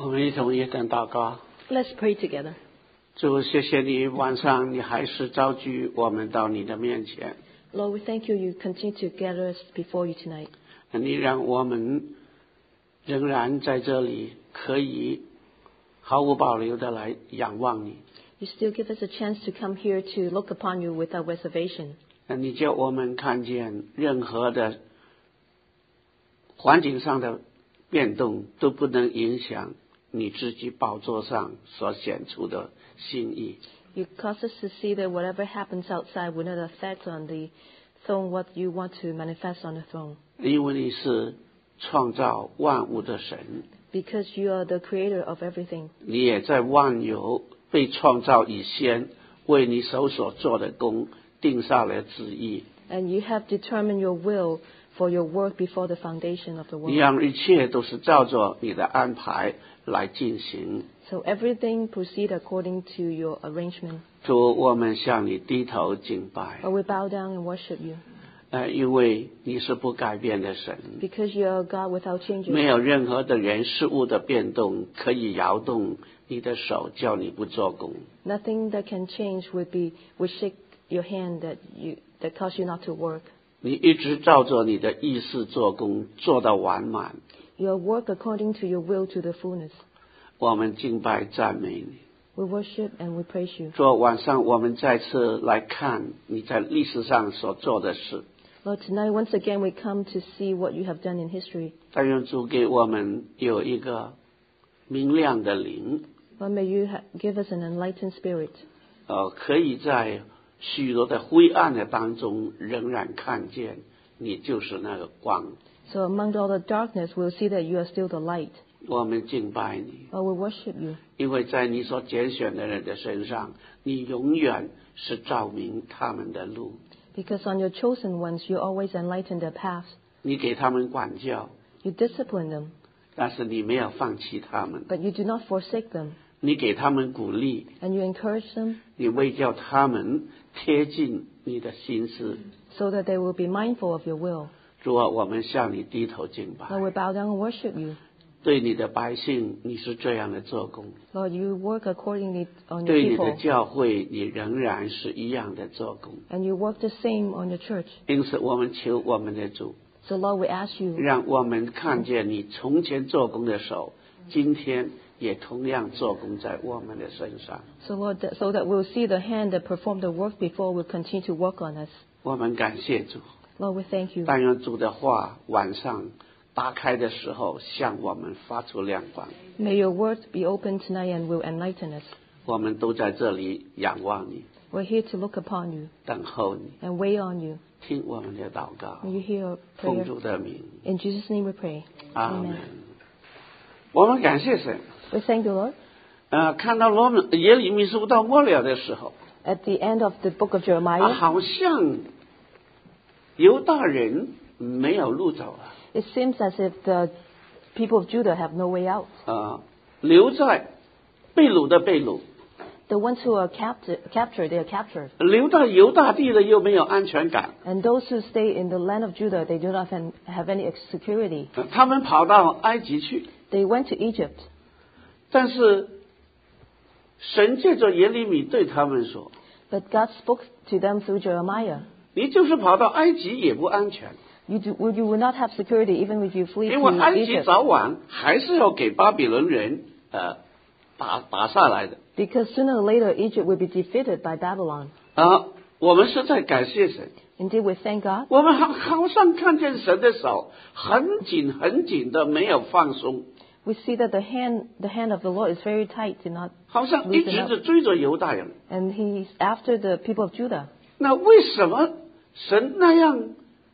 我们一同一等祷告。 Let's pray together. 主，谢谢你，晚上你还是召集我们到你的面前。 Lord, we thank you. You continue to gather us before you tonight. 你让我们仍然在这里可以毫无保留的来仰望你。 You still give us a chance to come here to look upon you without reservation. 你叫我们看见任何的环境上的变动都不能影响你自己宝座上所显出的心意。 You cause us to see that whatever happens outside will not affect on the throne what you want to manifest on the throne. 因为你是创造万物的神， Because you are the creator of everything. 你也在万有被创造以前为你手所做的工定下了旨意。 And you have determined your will for your work before the foundation of the 你 world. 让一切都是照着你的安排来进行。 So everything proceed according to your arrangement. 主，我们向你低头敬拜， But we bow down and worship you. 因为你是不改变的神， Because you are God without changing. 没有任何的人事物的变动可以摇动你的手，叫你不做工。 Nothing that can change would shake your hand that cause you not to work. 你一直照着你的意思做工，做到完满。 You work according to your will to the fullness. 我们敬拜赞美你。 We worship and we praise you. 昨晚上我们再次来看你在历史上所做的事。 Lord, tonight once again we come to see what you have done in history. 但愿主给我们有一个明亮的灵， Lord, may you give us an enlightened spirit. 可以在许多的灰暗的当中仍然看见你就是那个光。 So among all the darkness, we'll see that you are still the light. 我们敬拜你， Lord, we worship you. 因为在你所拣选的人的身上，你永远是照明他们的路。 Because on your chosen ones, you always enlighten their path. 你给他们管教， You discipline them, 但是你没有放弃他们。 but you do not forsake them. 你给他们鼓励， And you encourage them 你为叫他们贴近你的心思。 so that they will be mindful of your will. 主啊，我们向你低头敬拜。 Lord, we bow down and worship you. 对你的百姓，你是这样的做工； Lord, you work accordingly on your 对你的 people. 教会，你仍然是一样的做工。 And you work the same on your church. 因此，我们求我们的主， So Lord, we ask you, 让我们看见你从前做工的手，今天也同样做工在我们的身上。 so that we'll see the hand that performed the work before will continue to work on us. 我们感谢主， Lord, we thank you. 但愿主的话晚上打开的时候，向我们发出亮光。 May your word be open tonight and will enlighten us. 我们都在这里仰望你， We're here to look upon you 等候你， and wait on you. 听我们的祷告， May you hear our 奉 prayer. 主的名， In Jesus' name we pray. 阿门 Amen.。 我们感谢神。 We thank the Lord. 看到耶利米书到末了的时候， At the end of the book of Jeremiah, 好像犹大人没有路走了。 it seems as if the people of Judah have no way out. 留在被掳的被掳， The ones who are captured, they are captured. 留到犹大地的又没有安全感， And those who stay in the land of Judah, they do not have any security. 他们跑到埃及去。 They went to Egypt. 但是神借着耶利米对他们说 But God spoke to them through Jeremiah.：“ 你就是跑到埃及也不安全， You will not have security even if you flee 因为 to 埃及 Egypt. 早晚还是要给巴比伦人打下来的。 Because sooner or later Egypt will be defeated by Babylon. 我们是在感谢神， Indeed, we thank God. 我们好像看见神的手很紧很紧的，没有放松， We see that the hand of the Lord is very tight, do not 好像一直是追着犹大人。 and He's after the people of Judah. 那为什么神那样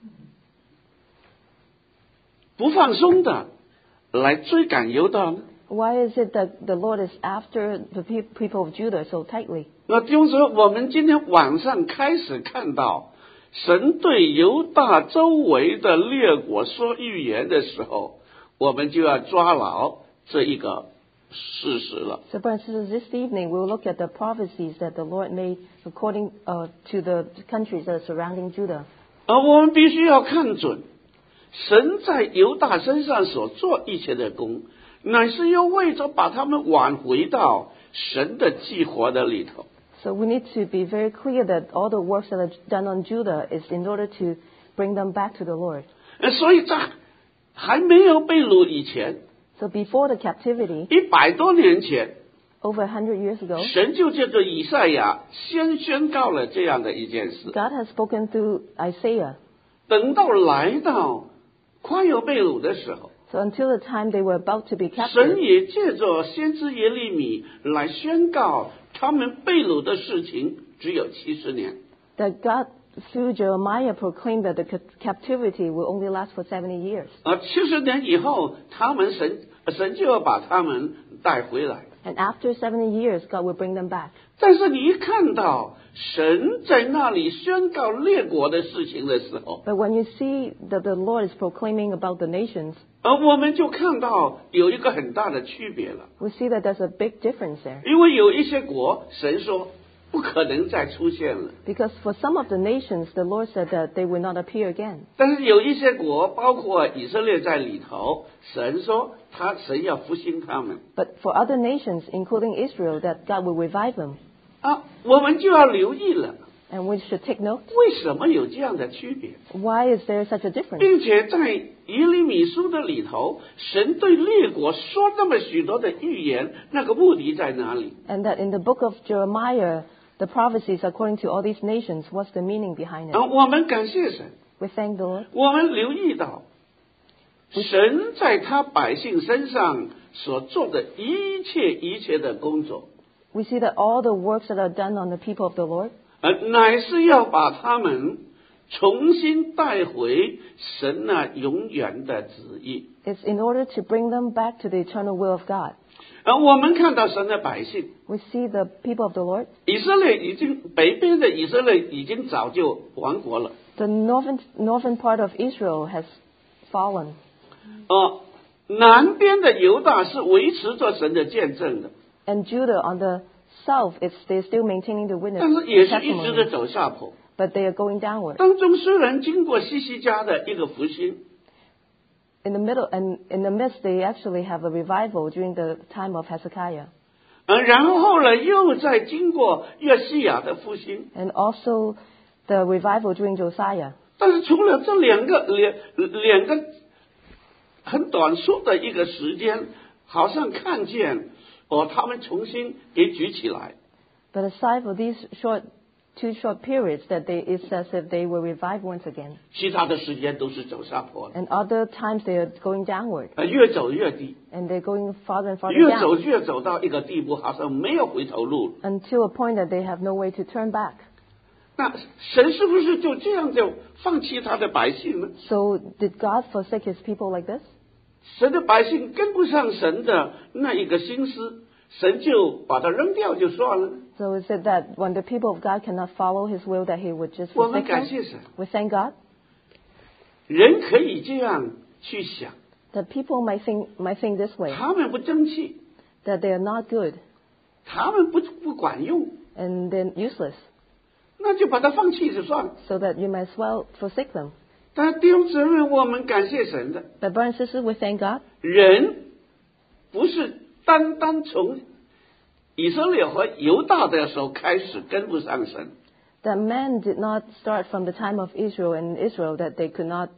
不放松的来追赶犹大呢？ Why is it that the Lord is after the people of Judah so tightly? 那弟兄姊妹，我们今天晚上开始看到神对犹大周围的列国说预言的时候，我们就要抓牢这一个事实了。 So, brothers and sisters, this evening we'll look at the prophecies that the Lord made according to the countries that are surrounding Judah. 我们必须要看准神在犹大身上所做一切的功， 乃是要为着把他们挽回到神的计划的里头。 So we need to be very clear that all the works that are done on Judah is in order to bring them back to the Lord. 所以在还没有被掳以前， So before the captivity, 100多年前， over 100 years ago, 神就借着以赛亚先宣告了这样的一件事。 God has spoken through Isaiah. 等到来到快要被掳的时候， So until the time they were about to be 神 captured, 也借着先知耶利米来宣告他们被掳的事情只有70年。 that God, through Jeremiah, proclaimed that the captivity will only last for 70 years. 70年以后，神就要把他们带回来。 And after 70 years, God will bring them back. 但是你一看到神在那里宣告列国的事情的时候， But when you see that the Lord is proclaiming about the nations, 我们就看到有一个很大的区别了。 we see that there's a big difference there. 因为有一些国，神说不可能再出现了。 Because for some of the nations, the Lord said that they will not appear again. 但是有一些国，包括以色列在里头，神说神要复兴他们。 But for other nations, including Israel, that God will revive them. 我们就要留意了， And we should take note. 为什么有这样的区别？ Why is there such a difference? 并且在耶利米书的里头，神对列国说那么许多的预言，那个目的在哪里？ And that in the book of Jeremiah, the prophecies according to all these nations, what's the meaning behind it? 我们感谢神， We thank the Lord. 我们留意到，神在他百姓身上所做的一切的工作， We see that all the works that are done on the people of the Lord 乃是要把他们重新带回神那永远的旨意。 is in order to bring them back to the eternal will of God. 我们看到神的百姓， We see the people of the Lord. 以色列北边的以色列已经早就亡国了。 The northern part of Israel has fallen. 南边的犹大是维持着神的见证的， And Judah on the south, they're still maintaining the witness 但是也是一直的 testimony, 走下坡。 but they are going downward. 当中虽然经过西西家的一个复兴， In the middle and in the midst, they actually have a revival during the time of Hezekiah. 然后呢又在经过约西亚的复兴。 And also the revival during Josiah. 但是除了这两个很短促的一个时间，好像看见他们重新给举起来。 But aside from these two short periods, that it's as if they were revived once again. 其他的时间都是走下坡了， And other times they are going downward. 越走越低， And they're going farther and farther 越 down 走到一个地步，好像没有回头路了。 until a point that they have no way to turn back. 那神是不是就这样就放弃他的百姓呢？ So did God forsake his people like this? 神的百姓跟不上神的那一个心思，神就把它扔掉就算了。 So is it that when the people of God cannot follow his will, that he would just 我们 forsake 感 them? 谢神， We thank God 人可以这样去想， that people might think this way, 他们不争气， that they are not good 他们不管用， and they're useless, 那就把它放弃就算了。 so that you might as well forsake them. 但弟兄姊妹，我们感谢神的， But brothers and sisters, we thank God 人不是单单从以色列和犹大的时候开始跟不上神， that man did not start from the time of Israel and Israel that they could not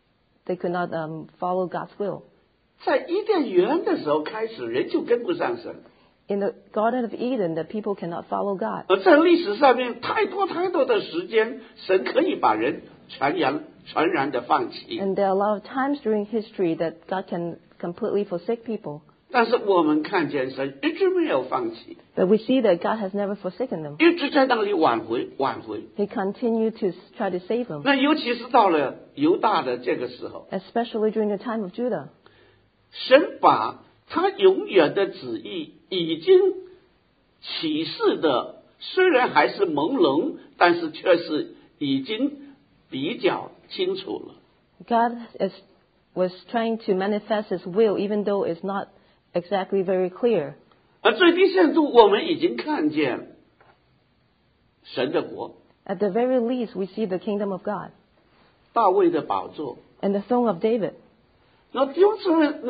follow God's will. 在伊甸园的时候开始，人就跟不上神。 In the Garden of Eden, the people cannot follow God. 在历史上面，太多的时间，神可以把人全然的放弃。 And there are a lot of times during history that God can completely forsake people. 但是我们看见神一直没有放弃， But we see that God has never forsaken them. 一直在那里挽回。 He continued to try to save them, 那尤其是到了犹大的这个时候， especially during the time of Judah. 神把他永远的旨意已经启示的，虽然还是朦胧，但是却是已经比较清楚了。 God was trying to manifest His will, even though it's not exactly very clear. 最低限度，我们已经看见神的国， At the very least, we see the kingdom of God 大卫的宝座。 and the throne of David. 那弟兄姊妹，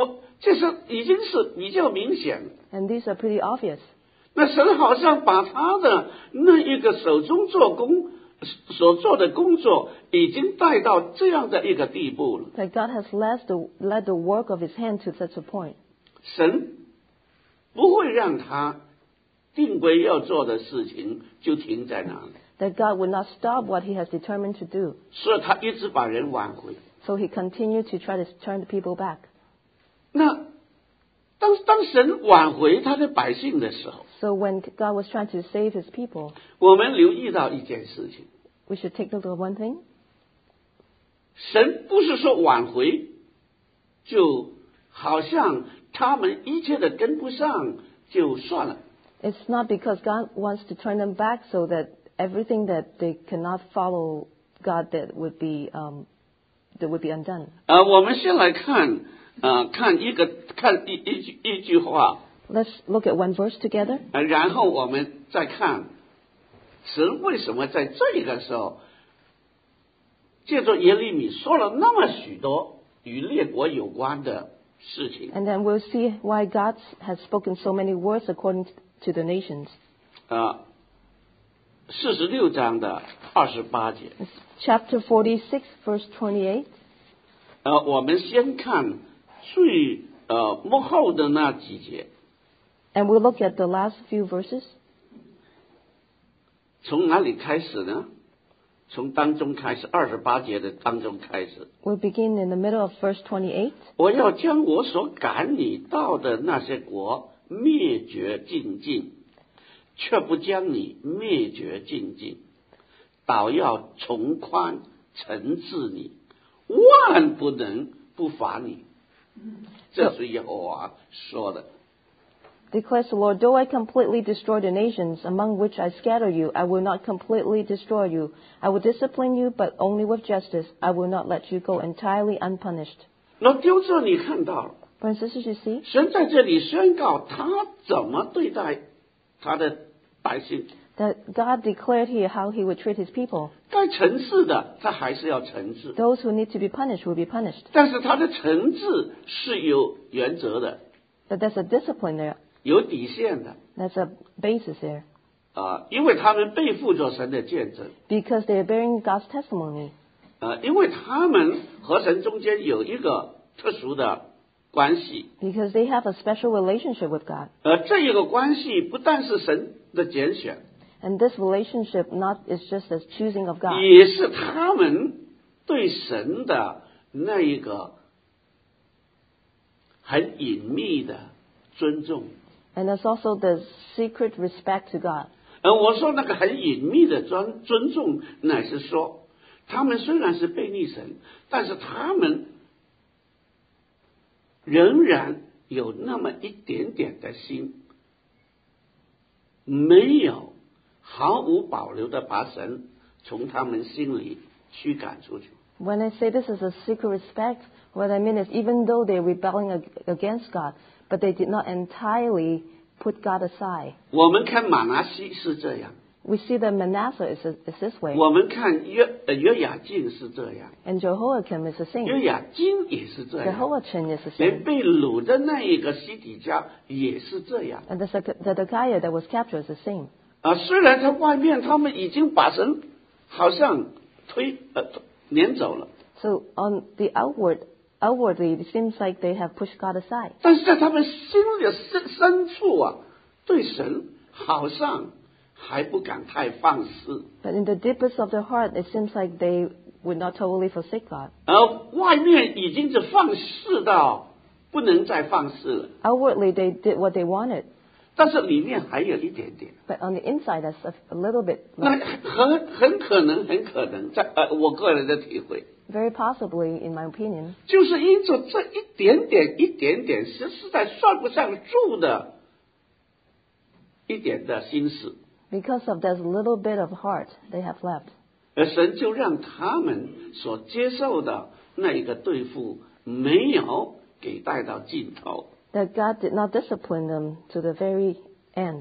这是已经是比较明显了。 And these are pretty obvious. 那神好像把他的那一个手中所做的工作，已经带到这样的一个地步了。 That God has led the work of His hand to such a point. 神不会让他定规要做的事情就停在那里， That God would not stop what He has determined to do. 所以他一直把人挽回。 So He continued to try to turn the people back. 那当神挽回他的百姓的时候， So when God was trying to save His people, 我们留意到一件事情， we should take note of one thing. 神不是说挽回就好像他们一切的跟不上就算了， It's not because God wants to turn them back so that everything that they cannot follow God that would be undone. 我们先来看一句话， Let's look at one verse together. 然后我们再看神为什么在这个时候借着耶利米说了那么许多与列国有关的事情。 And then we'll see why God has spoken so many words according to the nations. 46章的28节。 Chapter 46, verse 28. 我们先看最幕后的那几节， And we'll look at the last few verses. 从哪里开始呢？从当中开始，28节的当中开始。 We'll begin in the middle of verse 28. 我要将我所赶你到的那些国灭绝尽尽，却不将你灭绝尽尽，倒要从宽惩治你，万不能不罚你。这是耶和华说的。 Declares the Lord, though I completely destroy the nations among which I scatter you, I will not completely destroy you. I will discipline you, but only with justice. I will not let you go entirely unpunished. 那丢这你看到了， Brothers and sisters, you see 神在这里宣告他怎么对待他的百姓， that God declared here how He would treat His people. 该惩治的他还是要惩治， Those who need to be punished will be punished. 但是他的惩治是有原则的， But there's a discipline there. 有底线的。 There's a basis there. 因为他们背负着神的见证， Because they are bearing God's testimony. 因为他们和神中间有一个特殊的关系， Because they have a special relationship with God. 这一个关系不但是神的拣选， And this relationship not is just a choosing of God. 也是他们对神的那一个很隐秘的尊重。 And there's also the secret respect to God. 我说那个很隐秘的尊重，乃是说，他们虽然是背逆神，但是他们仍然有那么一点点的心，没有毫无保留的把神从他们心里驱赶出去。 When I say this is a secret respect, what I mean is even though they're rebelling against God, but they did not entirely put God aside. 我们看马拿西是这样， We see that Manasseh is this way, 我们看约雅敬是这样， and Jehoiakim is the 约 same. 雅敬也是这样， Jehoiachin is the 连 same. 被掳的那一个西底家也是这样。 And the Zedekiah that was captured is the same. 虽然在外面他们已经把神好像撵走了， So on the outwardly, it seems like they have pushed God aside. 但是在他们心里的深处啊，对神好像还不敢太放肆。 But in the deepest of their heart, it seems like they would not totally forsake God. 外面已经是放肆到不能再放肆了， Outwardly, they did what they wanted. 但是里面还有一点点。 But on the inside, that's a little bit 那 left. 很可能在我个人的体会， Very possibly, in my opinion, 就是因着这一点点实在算不上数的一点的心思， because of that little bit of heart they have left. 神就让他们所接受的那一个对付没有给带到尽头。 That God did not discipline them to the very end.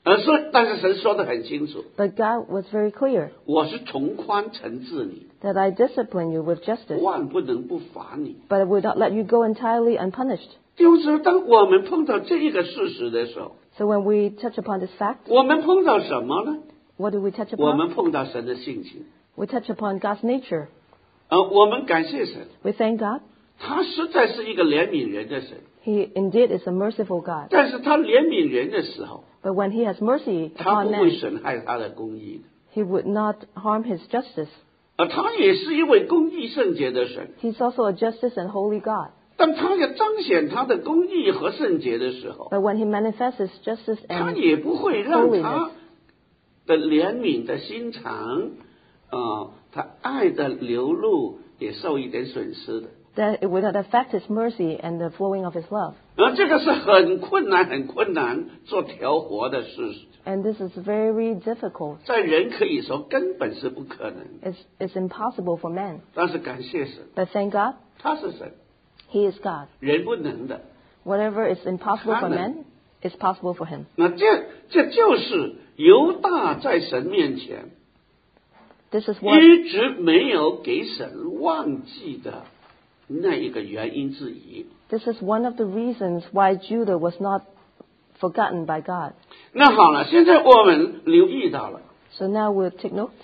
但是神说得很清楚， But God was very clear 我是从宽惩治你， that I discipline you with justice, 万不能不罚你。 but I would not let you go entirely unpunished. 就是当我们碰到这一个事实的时候， So when we touch upon this fact, 我们碰到什么呢？ what do we touch 我 upon? 们碰到神的性情。 We touch upon God's nature. 我们感谢神， We thank God. 他实在是一个怜悯人的神， He indeed is a merciful God. 但是他怜悯人的时候， But when He has mercy 他 upon 不会 man, 损害他的公义的。 He would not harm His justice. 他也是一位公义圣洁的神， He's also a justice and holy God. 当他要彰显他的公义和圣洁的时候， But when He manifests His justice 他 and 也不会让 holiness, 他的怜悯的心肠，他爱的流露也受一点损失的。 that it would not affect His mercy and the flowing of His love. 这个是很困难做调和的事， And this is very difficult. 在人可以说根本是不可能。 It's impossible for man. 但是感谢神， But thank God, 他是神， He is God. 人不能的。 Whatever is impossible for 他能。 man is possible for Him. 那这就是犹大在神面前 This is what 一直没有给神忘记的那一个原因之一。 This is one of the reasons why Judah was not forgotten by God. 那好了，现在我们留意到了， So now we'll take note.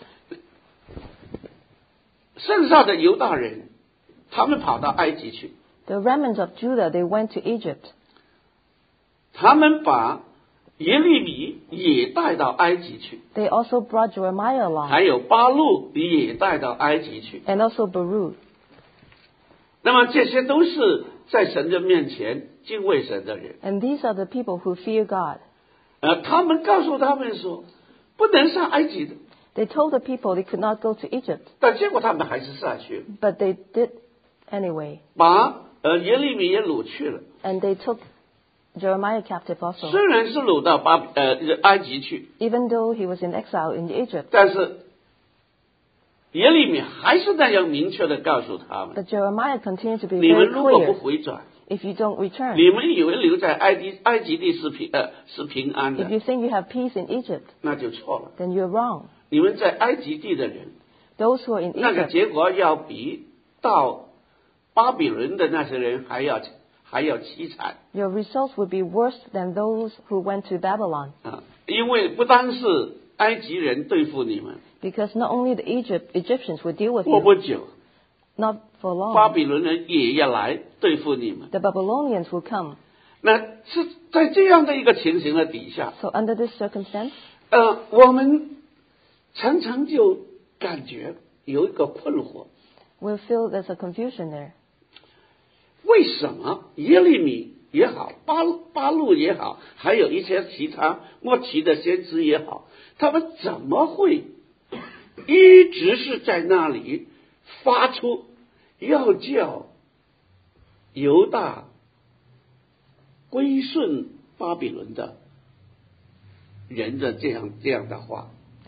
剩下的犹大人，他们跑到埃及去， The remnants of Judah, they went to Egypt. 他们把耶利米也带到埃及去， They also brought Jeremiah along, 还有巴路也带到埃及去。 and also Baruch. 那么这些都是在神的面前敬畏神的人。 And these are the people who fear God. 他们告诉他们说，不能上埃及的， They told the people they could not go to Egypt, 但结果他们还是下去了， but they did anyway. 把耶利米也掳去了。 And they took Jeremiah captive also. 虽然是掳到埃及去， Even though he was in exile in Egypt, 但是耶利米还是那样明确的告诉他们： but Jeremiah continued to be 你们 very 如果不 clear. 回转， If you don't return, 你们以为留在埃及地是平安 if 的， you think you have peace in Egypt, 那就错了。 then you're wrong. 你们在埃及地的人， Those who are in 那个 Egypt, 结果要比到巴比伦的那些人还要凄惨 your results would be worse than those who went to Babylon. 因为不单是埃及人对付你们， Because not only the Egyptians would deal with 过 you, 不久 not for 巴 long, 比伦人也要来对付你们。 the Babylonians will come. 那是在这样的一个情形的底下， So under this circumstance, 我们常常就感觉有一个困惑： we'll feel there's a confusion there. 为什么耶利米也好，巴路也好，还有一些其他末期的先知也好，他们怎么会一直是在那里发出要叫犹大归顺巴比伦的人的这样的话？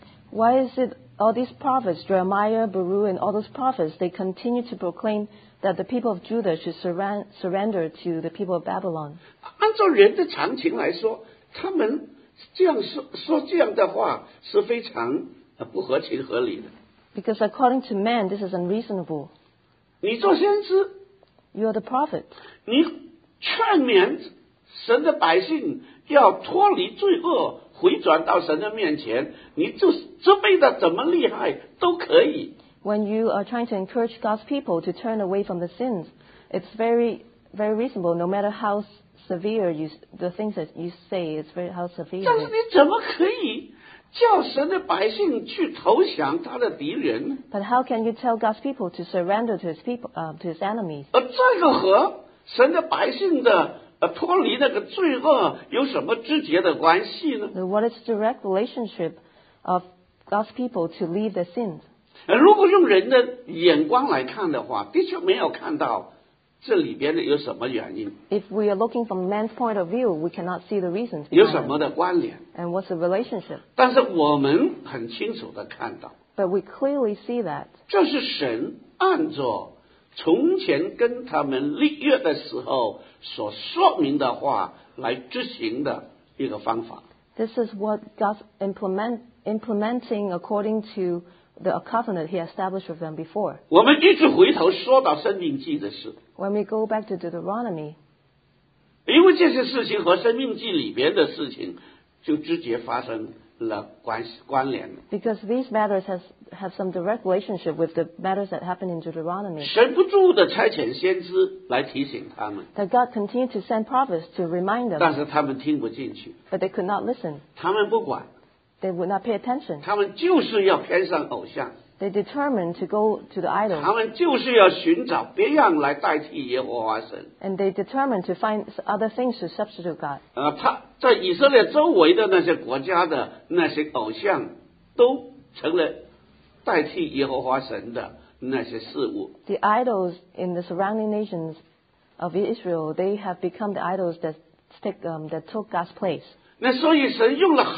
Why is it all these prophets, Jeremiah, Baruch, and all those prophets, they continue to proclaim that the people of Judah should surrender to the people of Babylon? 按照人的常情来说，他们这样说这样的话是非常不合情合理的。 Because according to man, this is unreasonable. 你做先知， You are the prophet. 你劝勉神的百姓要脱离罪恶，回转到神的面前，你就责备的怎么厉害都可以。 When you are trying to encourage God's people to turn away from the sins, it's very reasonable, no matter how severe the things that you say, it's how severe 但是 it is. 你怎么可以叫神的百姓去投降他的敌人呢？ But how can you tell God's people to surrender to his people, to his enemies? 这个和神的百姓的脱离那个罪恶有什么直接的关系呢？ So what is the direct relationship of God's people to leave their sins? 如果用人的眼光来看的话，的确没有看到这里边的有什么原因， If we are looking from man's point of view, we cannot see the reasons 有 behind 什么 it. 的关联。 And what's the relationship? 但是我们很清楚的看到， But we clearly see that 这是神按照从前跟他们立约的时候所说明的话来执行的一个方法。 This is what God's implementing according to the covenant He established with them before. 我们一直回头说到生命记的事， When we go back to Deuteronomy, 因为这些事情和生命记里边的事情就直接发生了关联了。 because these matters have some direct relationship with the matters that happen in Deuteronomy. 神不住的差遣先知来提醒他们， That God continued to send prophets to remind them, 但是他们听不进去， but they could not listen. 他们不管， They would not pay attention. 他们就是要偏上偶像， They determined to go to the 他 idols, 们就是要寻找别样来代替耶和华神。 and they determined to find other things to substitute God. 他在以色列周围的那些国家的那些偶像，都成了代替耶和华神的那些事物。 The idols in the surrounding nations of Israel, they have become the idols that took God's place. 那所以神用了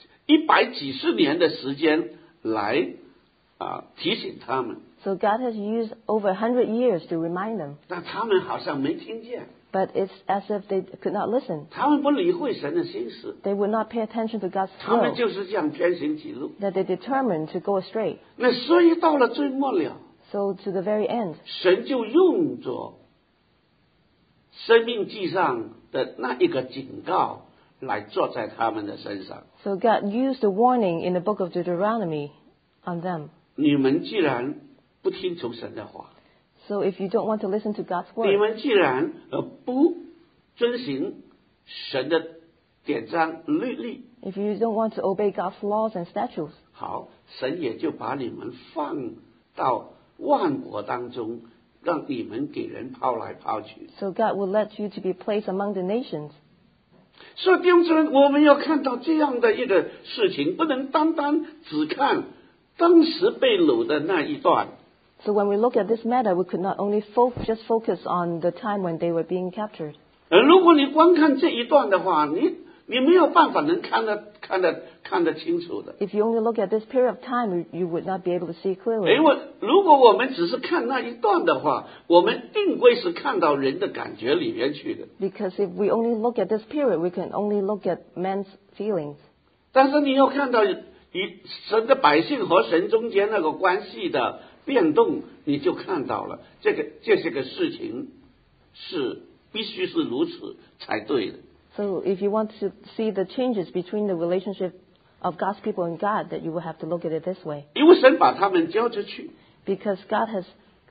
100几十年的时间来提醒他们， So God has used over 100 years to remind them, 但他们好像没听见， but it's as if they could not listen. 他们不理会神的心思， They would not pay attention to God's 他们 will, 就是这样偏行己路。 that they determined to go astray. 那所以到了最末了， So to the very end, 神就用着生命记上的那一个警告来做在他们的身上。 so God used the warning in the book of Deuteronomy on them. 你们既然不听从神的话， So if you don't want to listen to God's 你 word, 们既然不遵行神的典章律例， if you don't want to obey God's laws and statutes, 好，神也就把你们放到万国当中，让你们给人抛来抛去。 so God will let you to be placed among the nations. 所以弟兄姊妹，我们要看到这样的一个事情，不能单单只看当时被掳的那一段， So when we look at this matter, we could not only just focus on the time when they were being captured. 如果你光看这一段的话，你没有办法能看得清楚的。 If you only look at this period of time, you would not be able to see clearly. 因为如果我们只是看那一段的话，我们定会是看到人的感觉里面去的。 Because if we only look at this period, we can only look at men's feelings. 但是你要看到与神的百姓和神中间那个关系的变动，你就看到了这些个事情是必须是如此才对的。 So if you want to see the changes between the relationship of God's people and God, that you will have to look at it this way. 因为神把他们交出去， Because God has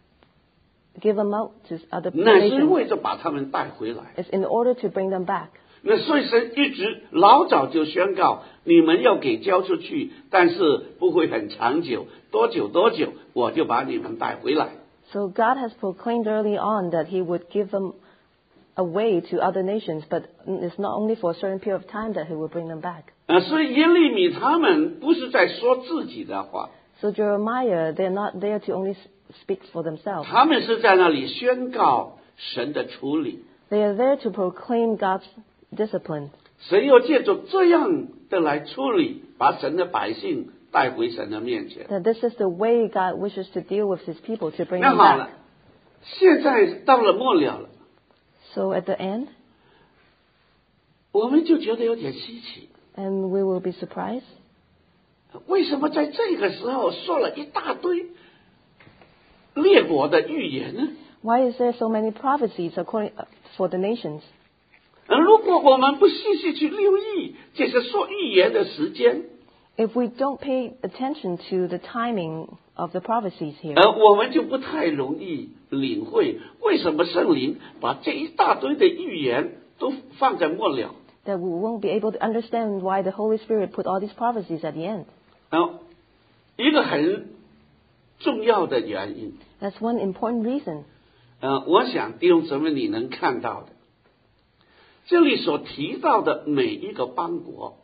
given them out to other 那是 nations. 为着把他们带回来。 It's in order to bring them back. 那所以神一直老早就宣告，你们要给交出去，但是不会很长久，多久我就把你们带回来。 So God has proclaimed early on that He would give them away to other nations, but it's not only for a certain period of time that He will bring them back. 所以耶利米他们不是在说自己的话， So Jeremiah, they're not there to only speak for themselves. 他们是在那里宣告神的处理。 They are there to proclaim God's discipline. 神要借着这样的来处理，把神的百姓带回神的面前。 That this is the way God wishes to deal with His people, to bring 那 them 好了 back. 现在到了末了了， So at the end, 我们就觉得有点稀奇， and we will be surprised. 为什么在这个时候说了一大堆列国的预言呢？ Why is there so many prophecies for the nations? 如果我们不细细去留意这些说预言的时间， If we don't pay attention to the timing of the prophecies here, 我们就不太容易领会为什么圣灵把这一大堆的预言都放在末了。 that we won't be able to understand why the Holy Spirit put all these prophecies at the end. 一个很重要的原因， That's one important reason. 我想弟兄姊妹你能看到的，这里所提到的每一个邦国，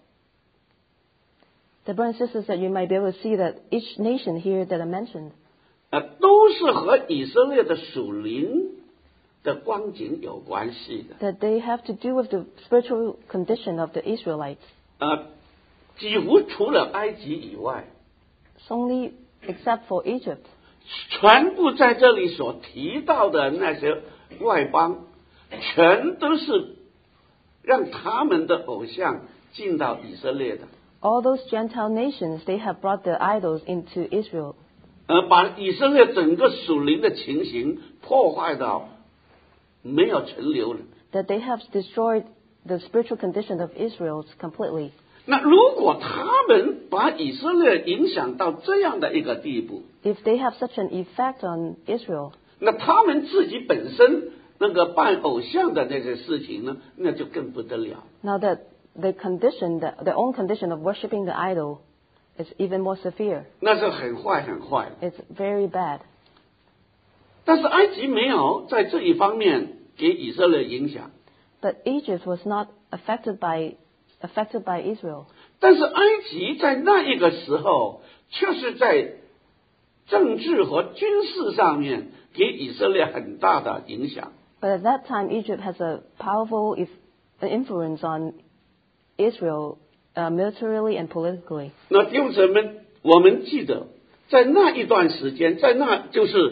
The brothers and sisters, that you might be able to see that each nation here that I mentioned, 都是和以色列的属灵的光景有关系的。 that they have to do with the spiritual condition of the Israelites. 几乎除了埃及以外， It's only except for Egypt. 全部在这里所提到的那些外邦，全都是让他们的偶像进到以色列的， All those Gentile nations, they have brought their idols into Israel. 把以色列整个属灵的情形破坏到没有存留了。 That they have destroyed the spiritual condition of Israel completely. 那如果他们把以色列影响到这样的一个地步， If they have such an effect on Israel, 那他们自己本身那个拜偶像的那些事情呢，那就更不得了。 now that the condition, their own condition of worshiping the idol is even more severe. 那是很坏很坏。 It's very bad. 但是埃及没有在这一方面给以色列影响， But Egypt was not affected by Israel. 但是埃及在那一个时候却是在政治和军事上面给以色列很大的影响。 But at that time, Egypt has a powerful influence on Israel militarily and politically. 那弟兄姊妹们，我们记得在那一段时间，在那就是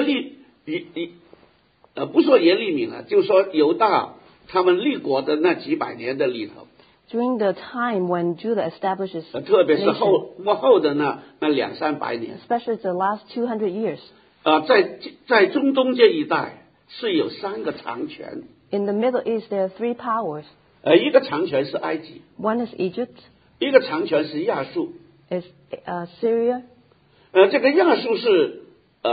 不说耶利米了，就说犹大他们立国的那几百年的里头， During the time when Judah establishes 特别是 nation, 幕后的那200-300年， especially the last 200 years, 在中东这一带是有3个强权， in the Middle East there are 3 powers. 一个强权是埃及， One is Egypt, 一个强权是亚述。 is Syria, 这个亚述是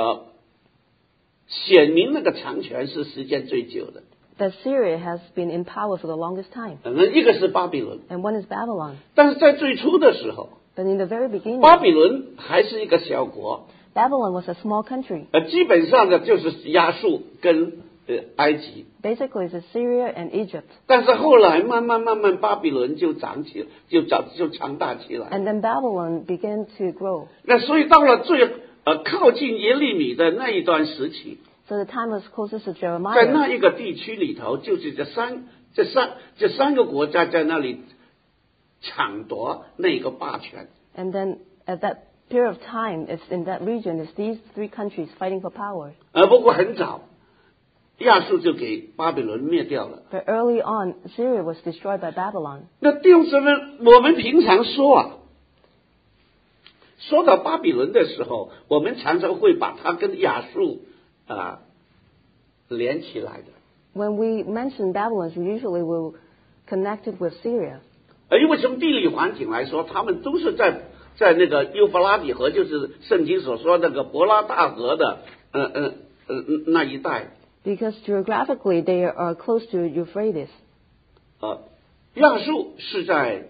显明那个强权是时间最久的。 that Syria has been in power for the longest time, 一个是巴比伦， and one is Babylon. 但是在最初的时候， But in the very beginning, 巴比伦还是一个小国， Babylon was a small country. 基本上呢就是亚述跟埃及。 Basically, it's Syria and Egypt. 但是后来慢慢巴比伦就强大起来。 And then Babylon began to grow. 那所以到了最靠近耶利米的那一段时期， So the time was closest to 在 Jeremiah. 那一个地区里头，就是这三个国家在那里抢夺那个霸权。 And then at that period of time, it's in that region, it's these 3 countries fighting for power. 不过很早，亚述就给巴比伦灭掉了。 But early on, Syria was destroyed by Babylon. 那弟兄姊妹，我们平常说到巴比伦的时候，我们常常会把它跟亚述连起来的。 When we mention Babylon, we usually will connect it with Syria. 因为从地理环境来说，他们都是在那个幼发拉底河，就是圣经所说那个伯拉大河的那一带。 Because geographically, they are close to Euphrates. 亚述是在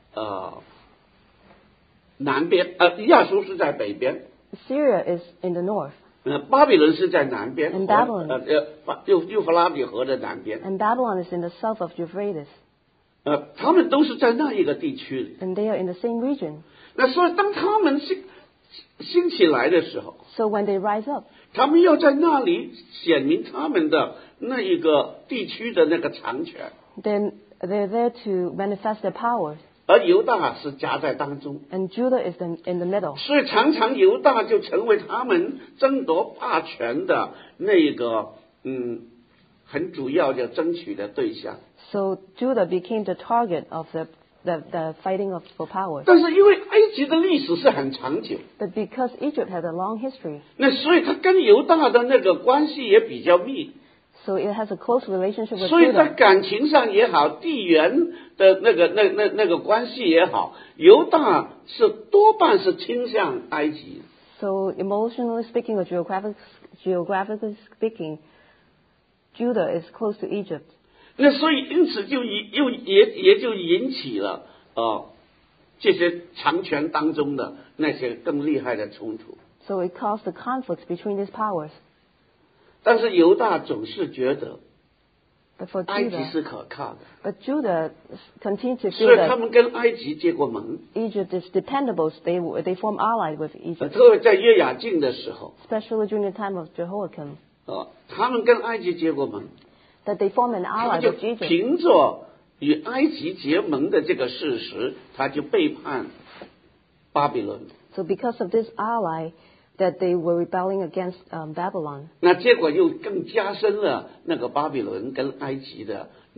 南边，亚述是在北边。 Syria is in the north, 巴比伦是在南边， And Babylon 幼发拉底河的南边。 and Babylon is in the south of Euphrates. 他们都是在那一个地区里。 And they are in the same region. 那所以当他们兴起来的时候， So when they rise up, 他们要在那里显明他们的那一个地区的那个强权， then they're there to manifest their power. 而犹大是夹在当中， And Judah is in the middle. 所以常常犹大就成为他们争夺霸权的那一个很主要的争取的对象。 So Judah became the target of the fighting for power. 但是因为埃及的历史是很长久， But because Egypt had a long history, 那所以他跟犹大的那个关系也比较密， so it has a close relationship with 所以在 Judah. 感情上也好，地缘的那个关系也好，犹大是多半是倾向埃及。 So emotionally speaking or geographically speaking, Judah is close to Egypt. 那所以因此也就引起了这些强权当中的那些更厉害的冲突。 So it caused the conflicts between these powers. 但是犹大总是觉得 But for 埃及 Judah, 是可靠的， but Judah continued to 所 feel 以他 that 们跟埃及结过盟。 Egypt is dependable. So they form allied with Egypt, 特别在约雅敬的时候， especially during the time of Jehoiakim. 他们跟埃及结过盟， That they form an 他 ally 们就 with Egypt. 凭着与埃及结盟的这个事实，他就背叛巴比伦。 So because of this ally, that they were rebelling against Babylon. 那结果又更加深了那个巴比伦跟埃及的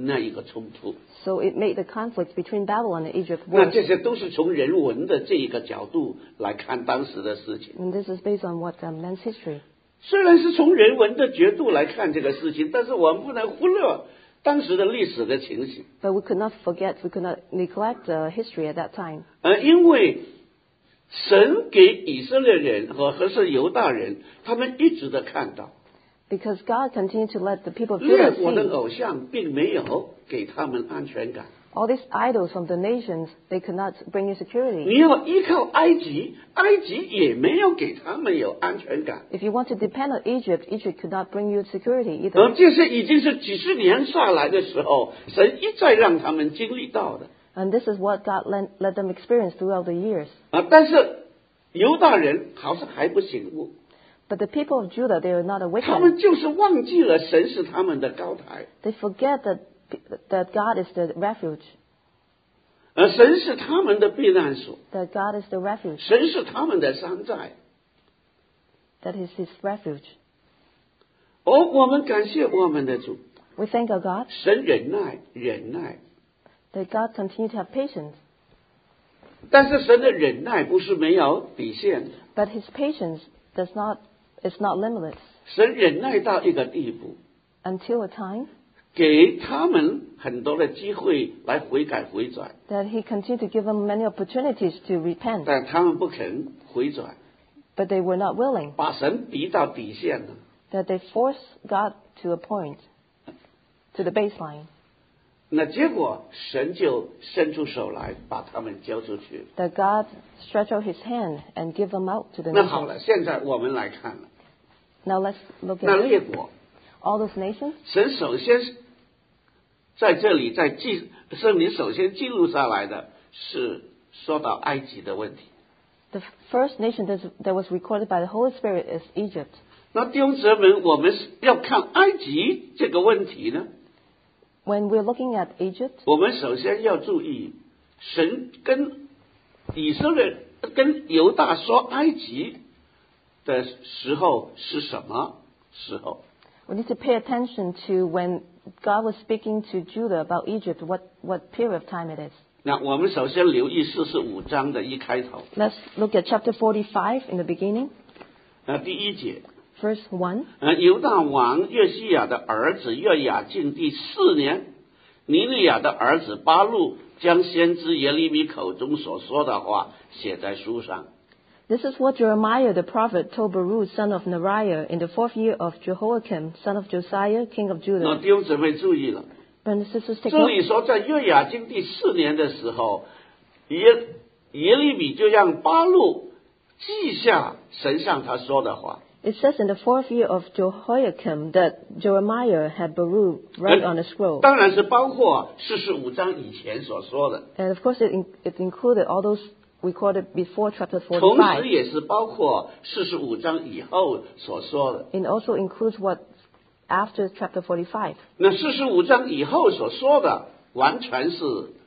那一个冲突。 So it made the conflict between Babylon and Egypt 那 worse. 这些都是从人文的这一个角度来看当时的事情。 And this is based on what men's history. 虽然是从人文的角度来看这个事情，但是我们不能忽略当时的历史的情形。 But we could not forget, we could not neglect history at that time. 因为神给以色列人和是犹大人，他们一直的看到， Because God continued to let the people of 列 Judah 国的 see 偶像并没有给他们安全感。 all these idols from the nations, they could not bring you security. 你要依靠埃及，埃及也没有给他们有安全感。 If you want to depend on Egypt, Egypt could not bring you security either. 这些已经是几十年下来的时候，神一再让他们经历到的。 And this is what God let them experience throughout the years. 但是犹大人好像还不醒悟， But the people of Judah, they are not 他们 awakened. 就是忘记了神是他们的高台， They forget that God is the refuge, 神是他们的避难所， that God is the refuge, 神是他们的山寨。 that is His refuge. 我们感谢我们的主， We thank our God 神忍耐，忍耐。 that God continued to have patience, 但是神的忍耐不是没有底线的， but His patience is not limitless 神忍耐到一个地步， until a time 给他们很多的机会来悔改回转， that He continued to give them many opportunities to repent, 但他们不肯回转， but they were not willing, 把神逼到底线了。 that they forced God to a point, to the baseline, 那结果神就伸出手来把他们交出去。 that God stretched out His hand and give them out to the 那好 nations. 了，现在我们来看了， Now let's look 那 at 列国， all those nations. 神首先在这里圣灵首先记录下来的是说到埃及的问题。 The first nation that was recorded by the Holy Spirit is Egypt. 那弟兄姊妹，我们要看埃及这个问题呢， When we're looking at Egypt, 我们首先要注意，神跟以色列跟犹大说埃及的时候是什么时候？ we need to pay attention to when God was speaking to Judah about Egypt, what period of time it is. 那我们首先留意45章的一开头， Let's look at chapter 45 in the beginning, 第一节， verse 1. 犹大王约西亚的儿子约雅敬第4年，尼利亚的儿子巴路将先知耶利米口中所说的话写在书上。 This is what Jeremiah the prophet told Baruch, son of Neriah, in the 4th year of Jehoiakim, son of Josiah, king of 那 Judah. 弟兄姊妹注意了， Brothers and sisters, take 这 note. 里说在约雅敬第4年的时候，耶利米就让巴路记下神向他说的话。 It says in the 4th year of Jehoiakim that Jeremiah had Baruch write on a scroll. 当然是包括45章以前所说的， And of course it included all those recorded before chapter 同时 45. 也是包括45章以后所说的。 It also includes what after chapter 45. 那45章以后所说的，完全是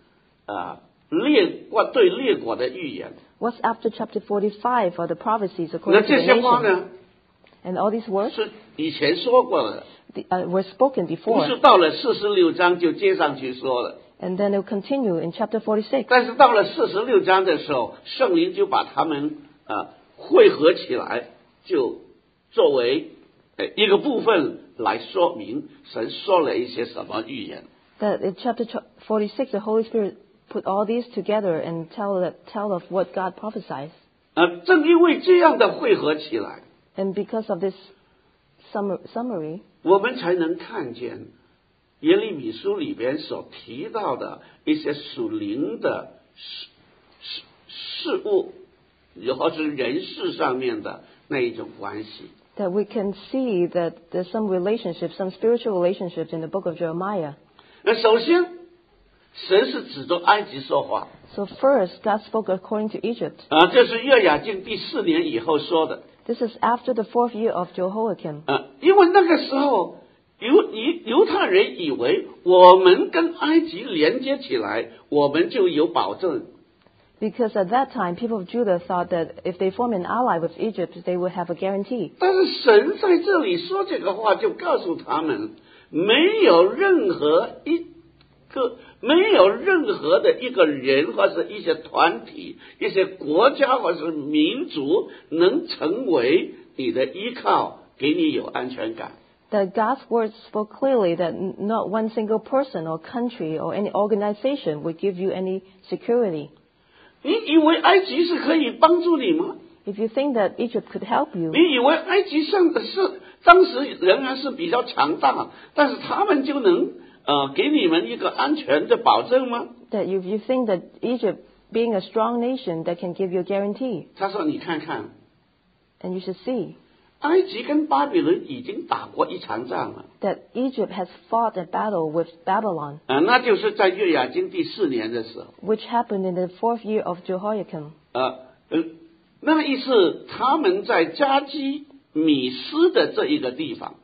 对列国的预言。 What's after chapter 45 are the prophecies 那 according to 这 the 些话 nation. 呢， And all these words 是以前说过的， were spoken 不 before. 是到了46章就接上去说的。 And then it will continue in chapter 46. 但是到了46章的时候，圣灵就把他们汇合起来，就作为一个部分来说明神说了一些什么预言。 That in chapter 46 the Holy Spirit put all these together and tell of what God prophesies. 正因为这样的汇合起来， And because of this summary, 我们才能看见耶利米书里边所提到的一些属灵的事物，或是人事上面的那一种关系。 that we can see that there's some relationships, some spiritual relationships in the book of Jeremiah. 那首先，神是指着埃及说话， So first, God spoke according to Egypt. 这是约雅敬第4年以后说的。 This is after the 4th year of Jehoiakim. 因为那个时候犹太人以为我们跟埃及连接起来，我们就有保证。 Because at that time, people of Judah thought that if they form an ally with Egypt, they would have a guarantee. 但是神在这里说这个话，就告诉他们，没有任何没有任何的一个人或是一些团体、一些国家或是民族能成为你的依靠，给你有安全感。 That God's word spoke clearly that not one single person or country or any organization would give you any security. 你以为埃及是可以帮助你吗？ If you think that Egypt could help you, 你以为埃及是当时仍然是比较强大，但是他们就能给你们一个安全的保证吗？ that you think that Egypt, being a strong nation, that can give you a guarantee. 他说：“你看看， And you should see 埃及跟巴比伦已经打过一场仗了。 that Egypt has fought a battle with Babylon, 那就是在约雅斤第4年的时候。 which happened in the 4th year of Jehoiakim. 那一次他们在加基米斯的这一个地方。”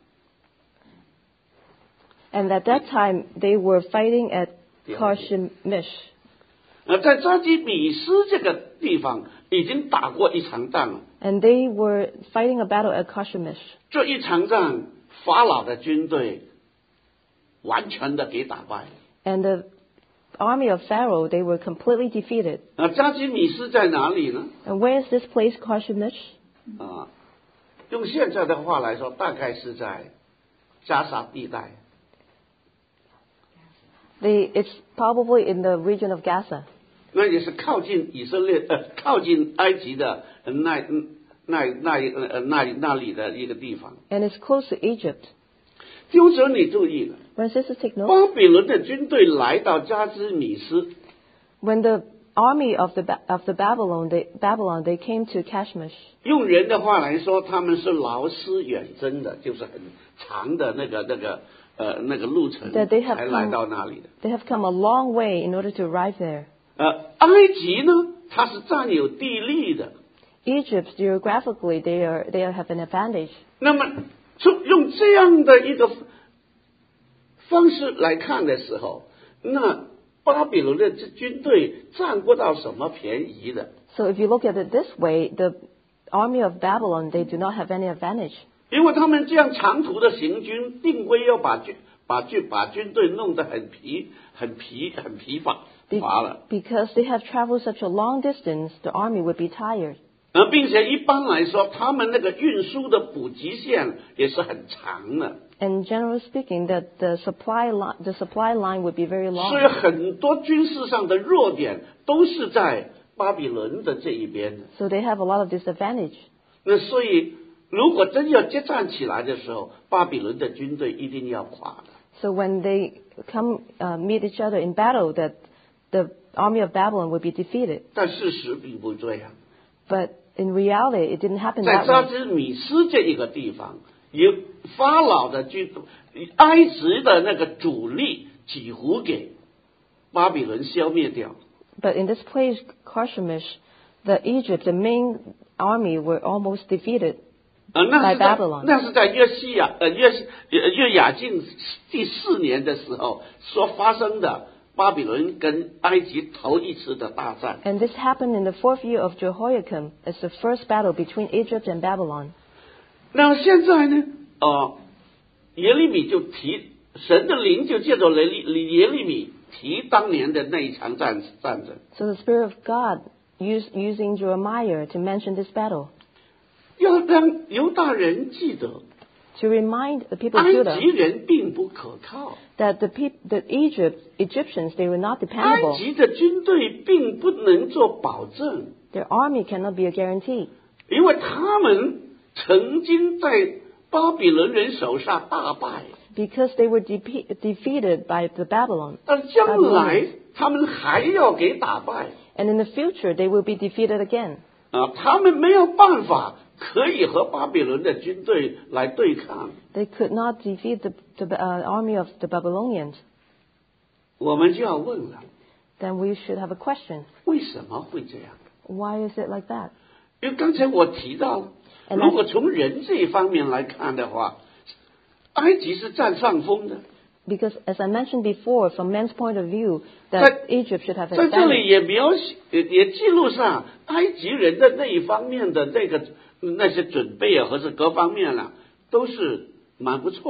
And at that time, they were fighting at Carchemish. 在加基米斯这个地方已经打过一场仗了。 And they were fighting a battle at Carchemish. 这一场仗，法老的军队完全的给打败。 And the army of Pharaoh, they were completely defeated. 加基米斯在哪里呢？ And where is this place, Carchemish? 用现在的话来说，大概是在加沙地带。 It's probably in the region of Gaza. 那也是靠近以色列，靠近埃及的那里的一个地方。 And it's close to Egypt. 弟兄姊妹，你注意了， When sisters take note, 巴比伦的军队来到加基米斯， when the army of Babylon, they came to Carchemish. 用人的话来说，他们是劳师远征的，就是很长的那个路程 That they have 才来到那里的。 They have come a long way in order to arrive there. 埃及呢，它是占有地利的。 Egypt, geographically, they have an advantage. 那么用这样的一个方式来看的时候，那巴比伦的军队占不到什么便宜的。 So if you look at it this way, the army of Babylon, they do not have any advantage. 因为他们这样长途的行军，定规要把军队弄得很疲乏了。 Because they have traveled such a long distance, the army would be tired. 并且一般来说，他们那个运输的补给线也是很长的。 And generally speaking, that the supply line would be very 所以 long. 很多军事上的弱点都是在巴比伦的这一边的。 So they have a lot of disadvantage. 那所以，如果真要接战起来的时候，巴比伦的军队一定要垮的。 So when they come meet each other in battle, that the army of Babylon would be defeated. 但事实并不这样。 But in reality, it didn't happen 在 that 扎 way. 基米斯这一个地方，有法老的埃及的那个主力几乎给巴比伦消灭掉。 But in this place, Carchemish, the main army were almost defeated. 那 Babylon 是在约雅敬第4年的时候所发生的巴比伦跟埃及头一次的大战。 And this happened in the 4th year of Jehoiakim as the first battle between Egypt and Babylon. 那现在呢？耶利米就提神的灵就借着耶利米提当年的那一场战争。 So the Spirit of God using Jeremiah to mention this battle, 要让犹大人记得， to remind the people of 埃 Judah 及人并不可靠， that the Egyptians, they were not 埃 dependable. 及的军队并不能做保证， Their army cannot be a guarantee. 因为他们曾经在巴比伦人手上大败， Because they were defeated by the Babylon. 但将来他们还要给打败。 And in the future, they will be defeated again. 他们没有办法可以和巴比伦的军队来对抗。 They could not defeat the army of the Babylonians. 我们就要问了， Then we should have a question. 为什么会这样？ Why is it like that? 因为刚才我提到了， And 如果从人这一方面来看的话，埃及是占上风的。 Because as I mentioned before, from man's point of view, that Egypt should have 在这里 advantage. 也描写也记录上埃及人的那一方面的那些准备和是各方面都是蛮不错的。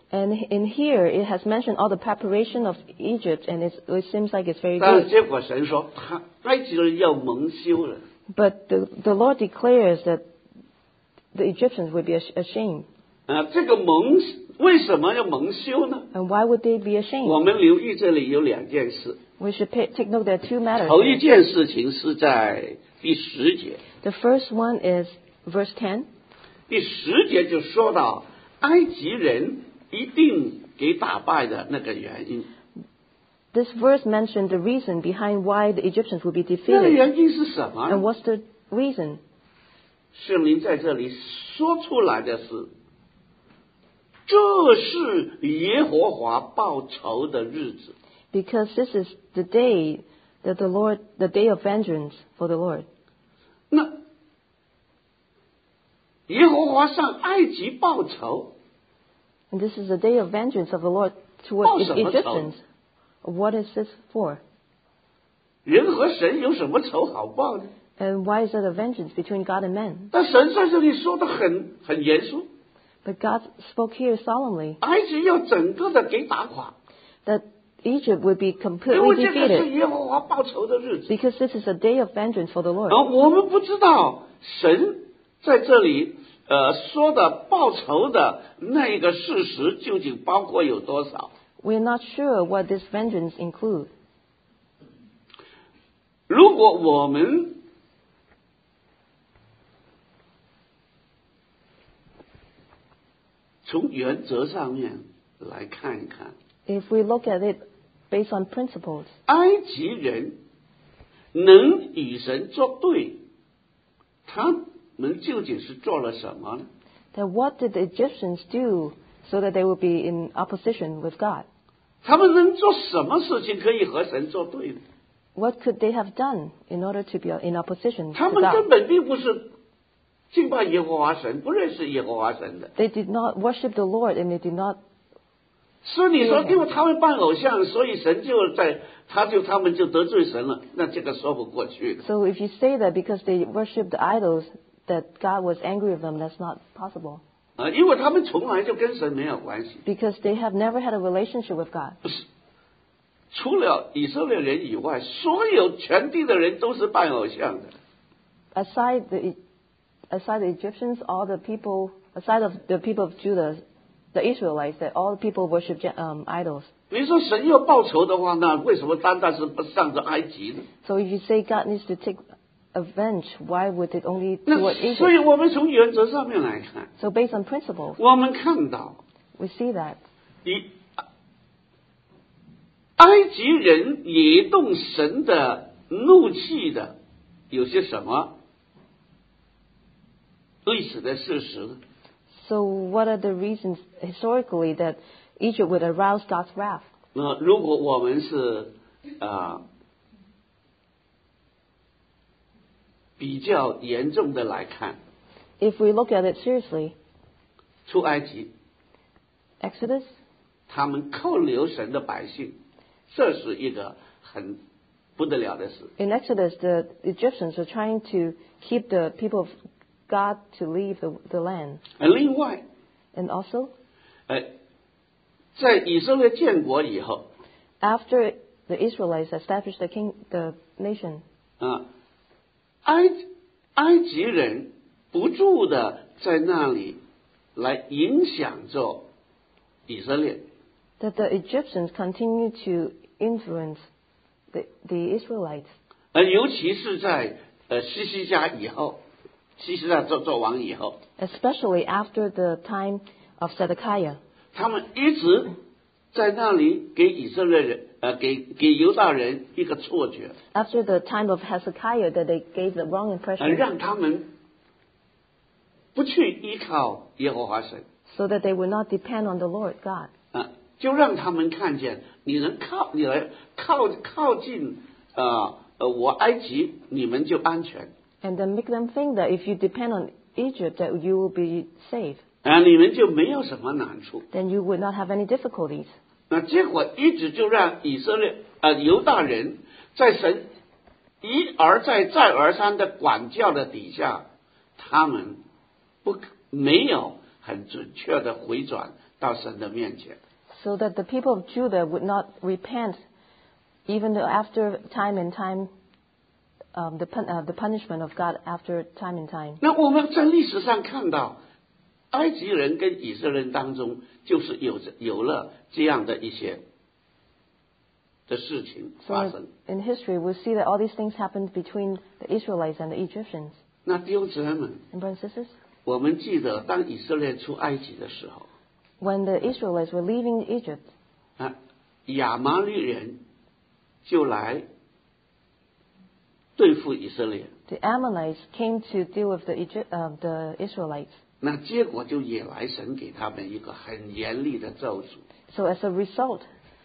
And in here, it has mentioned all the preparation of Egypt, and it seems like it's very 但是 good. 结果神说，埃及人要蒙羞了。 But the Lord declares that the Egyptians would be ashamed. 这个为什么要蒙羞呢？ And why would they be 我 ashamed? 们留意这里有2件事。 We should take note there are two matters. 头一件事情是在第10节， The first one is verse 10. 第10节就说到埃及人一定给打败的那个原因。 This verse mentioned the reason behind why the Egyptians would be 那个 defeated. 原因是什么 And 呢？ what's the reason? 圣灵在这里说出来的是，这是耶和华报仇的日子。 Because this is the day that the day of vengeance for the Lord. 那耶和华向埃及报仇， And this is the day of vengeance of the Lord 报 towards 什 the 么仇？ Egyptians. What is this for? 人和神有什么仇好报呢？ And why is it a vengeance between God and man? 但神在这里说的很严肃， But God spoke here solemnly 埃及要整个的给打垮， that Egypt would be 因 completely 为这个是 defeated 耶和华报仇的日子。 because this is a day of vengeance for the Lord. 我们不知道神在这里说的报仇的那一个事实究竟包括有多少。 We're not sure what this vengeance includes. 如果我们从原则上面来看一看， If we look at it based on principles, 埃及人能与神作对，他们究竟是做了什么呢？ then what did the Egyptians do so that they would be in opposition with God? 他们能做什么事情可以和神作对呢？ What could they have done in order to be in opposition 他 to 们根 God? 本并不是敬拜耶和华神，不认识耶和华神的。 They did not worship the Lord and they did not. 所以你说， 对因为他们拜偶像，所以神就他们就得罪神了，那这个说不过去的。 So if you say that because they worshiped the idols, that God was angry with them, that's not possible. 因为他们从来就跟神没有关系， Because they have never had a relationship with God. 不是。除了以色列人以外，所有全地的人都是拜偶像的。 Aside the Egyptians, all the people, aside of the people of Judah, the Israelites, that all the people worship idols. 你说神要报仇的话，那为什么单单是不向着埃及呢？ So if you say God needs to take avenge, why would it only 那 toward 所以 Egypt? 我们从原则上面来看， So based on principles, 我们看到 we see that 埃及人惹动神的怒气的有些什么历史的事实呢？ So what are the reasons historically that Egypt would arouse God's wrath? 如果我们是比较严重的来看， If we look at it seriously, 出埃及， Exodus, 他们扣留神的百姓，这是一个很不得了的事。 in Exodus, the Egyptians were trying to keep the people of God to leave the land. 另外， And also, 在以色列建国以后， after the Israelites established the nation, 埃及人不住的在那里来影响着以色列。 that the Egyptians continue to influence the Israelites. 尤其是在西西家以后，西西家做王以后， Especially after the time of Zedekiah. 他们一直在那里给以色列人给犹大人一个错觉， After the time of Hezekiah, that they gave the wrong impression, 让他们不去依靠耶和华神， so that they would not depend on the Lord God. 就让他们看见你来靠近我埃及，你们就安全。 And then make them think that if you depend on Egypt, that you will be safe. 你们就没有什么难处。 Then you would not have any difficulties. 结果一直就让以色列犹大人在神一而再再而三的管教的底下，他们没有很准确的回转到神的面前。 so that the people of Judah would not repent, even though after time and time, the punishment of God after time and time. 那我们在历史上看到，埃及人跟以色列人当中，就是有了这样的一些的事情发 So 生。 in history, we see that all these things happened between the Israelites and the Egyptians. 那弟兄姊妹们， And brothers and sisters, 我们记得当以色列出埃及的时候， when the Israelites were leaving Egypt, 啊，亚玛力人就来对付以色列， the Ammonites came to deal with the Israelites. 那结果就也来神给他们一个很严厉的咒诅。 So as a result,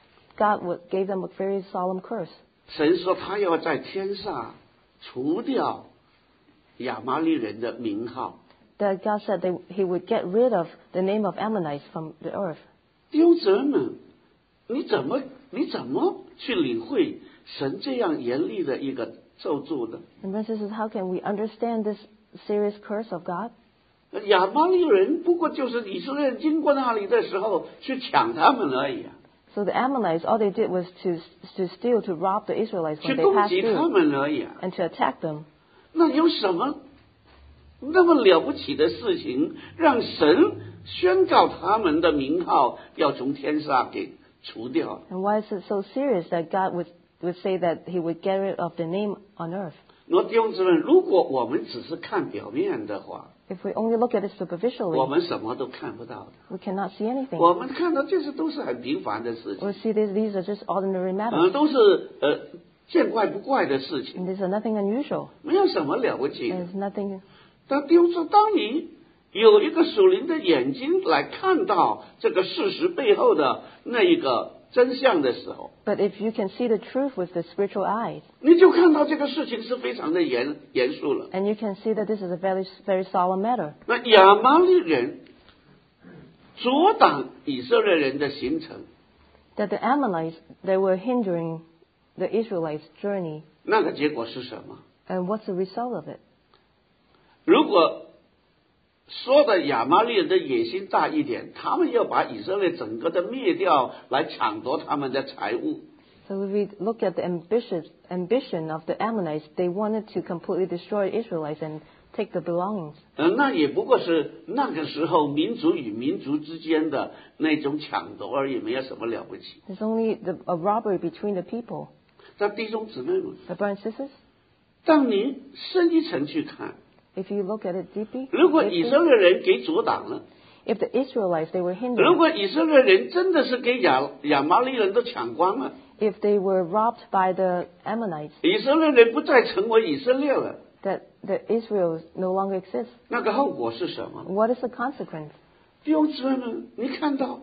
God gave them a very solemn curse. 神说他要在天上除掉亚玛力人的名号。 That God said He would get rid of the name of Ammonites from the earth. 弟兄姊妹们，你怎么去领会神这样严厉的一个咒诅呢？ And brothers and sisters, how can we understand this serious curse of God? 亚玛力人不过就是以色列人经过那里的时候去抢他们而已啊， So the Ammonites, all they did was to steal, to rob the Israelites 去 when they 攻 passed 击他 through, 们而已啊。 and to attack them. 那有什么那么了不起的事情，让神宣告他们的名号要从天上给除掉？ And why is it so serious that God would say that He would get rid of the name on earth? 我弟兄姊妹，如果我们只是看表面的话， If we only look at it 我 superficially, 们什么都看不到的。 we cannot see anything. 我们看到这些都是很平凡的事 We 情， see these are just ordinary matters, 都是见怪不怪的事情， and these are nothing unusual. 没有什么了不起的。 There's nothing. 但弟兄姊妹，当你有一个属灵的眼睛来看到这个事实背后的那一个真相的时候， But if you can see the truth with the spiritual eyes, 你就看到这个事情是非常的严肃了。 and you can see that this is a very, very solemn matter. 那亚玛力人阻挡以色列人的行程， That the Ammonites, they were hindering the Israelites' journey. 那个结果是什么？ And what's the result of it? 如果说的亚玛力人的野心大一点，他们要把以色列整个的灭掉，来抢夺他们的财物。 So if we look at the ambition of the Ammonites, they wanted to completely destroy Israelites and take the belongings. 那也不过是那个时候民族与民族之间的那种抢夺而已，没有什么了不起。 There's only a robbery between the people. 但弟兄姊妹们， But brothers and sisters, 当你深一层去看， if you look at it deeply, 如果以色 deeply, 列人给阻挡了， if the Israelites, they were 如 hindered, 果以色列人真的是给亚玛力人都抢光了， if they were robbed by the Ammonites, 以色列人不再成为以色列了， that the Israel no longer exists, 那个后果是什么？ what is the consequence? 弟兄姊妹们，你看到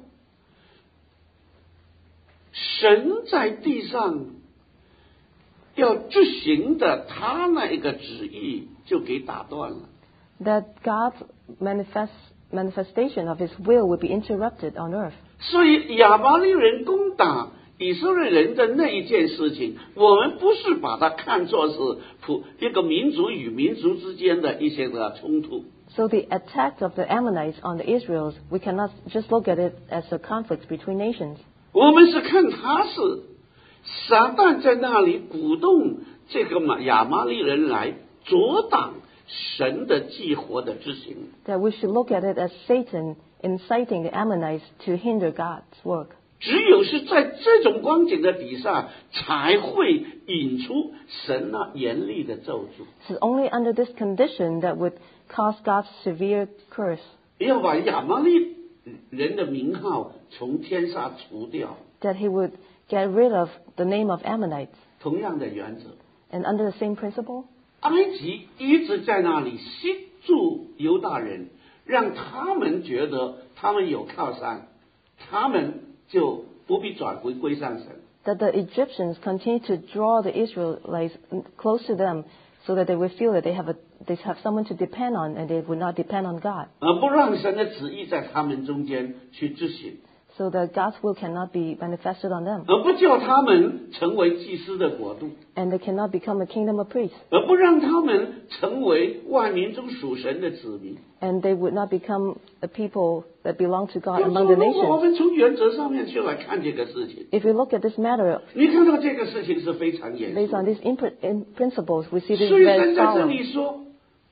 神在地上要执行的他那一个旨意就给打断了。 That God's manifestation of His will would be interrupted on earth. 所以亚玛力人攻打以色列人的那一件事情，我们不是把它看作是一个民族与民族之间的一些的冲突。 So the attack of the Ammonites on the Israels, we cannot just look at it as a conflict between nations. 我们是看他是撒旦在那里鼓动这个亚玛力人来阻挡神的计划的执行。 That we should look at it as Satan inciting the Ammonites to hinder God's work. 只有是在这种光景的底下，才会引出神那严厉的咒诅， It is only under this condition that would cause God's severe curse. 要把亚玛力人的名号从天上除掉。 That He would get rid of the name of Ammonites. 同样的原则， And under the same principle, 埃及一直在那里吸住犹大人，让他们觉得他们有靠山，他们就不必转回归向神。 that the Egyptians continue to draw the Israelites close to them so that they would feel that they have someone to depend on and they would not depend on God. 不让神的旨意在他们中间去执行。 so that God's will cannot be manifested on them, 而不叫他们成为祭司的国度， and they cannot become a kingdom of priests, 而不让他们成为万民中属神的子民。 and they would not become a people that belong to God 就是 among 说， the 如果我 nations. 们从原则上面去来看这个事情， If we look at this matter 你看到这个事情是非常严 based 肃 on 的。 these principles, we see this 所以 very 神在这 solemn. 里说，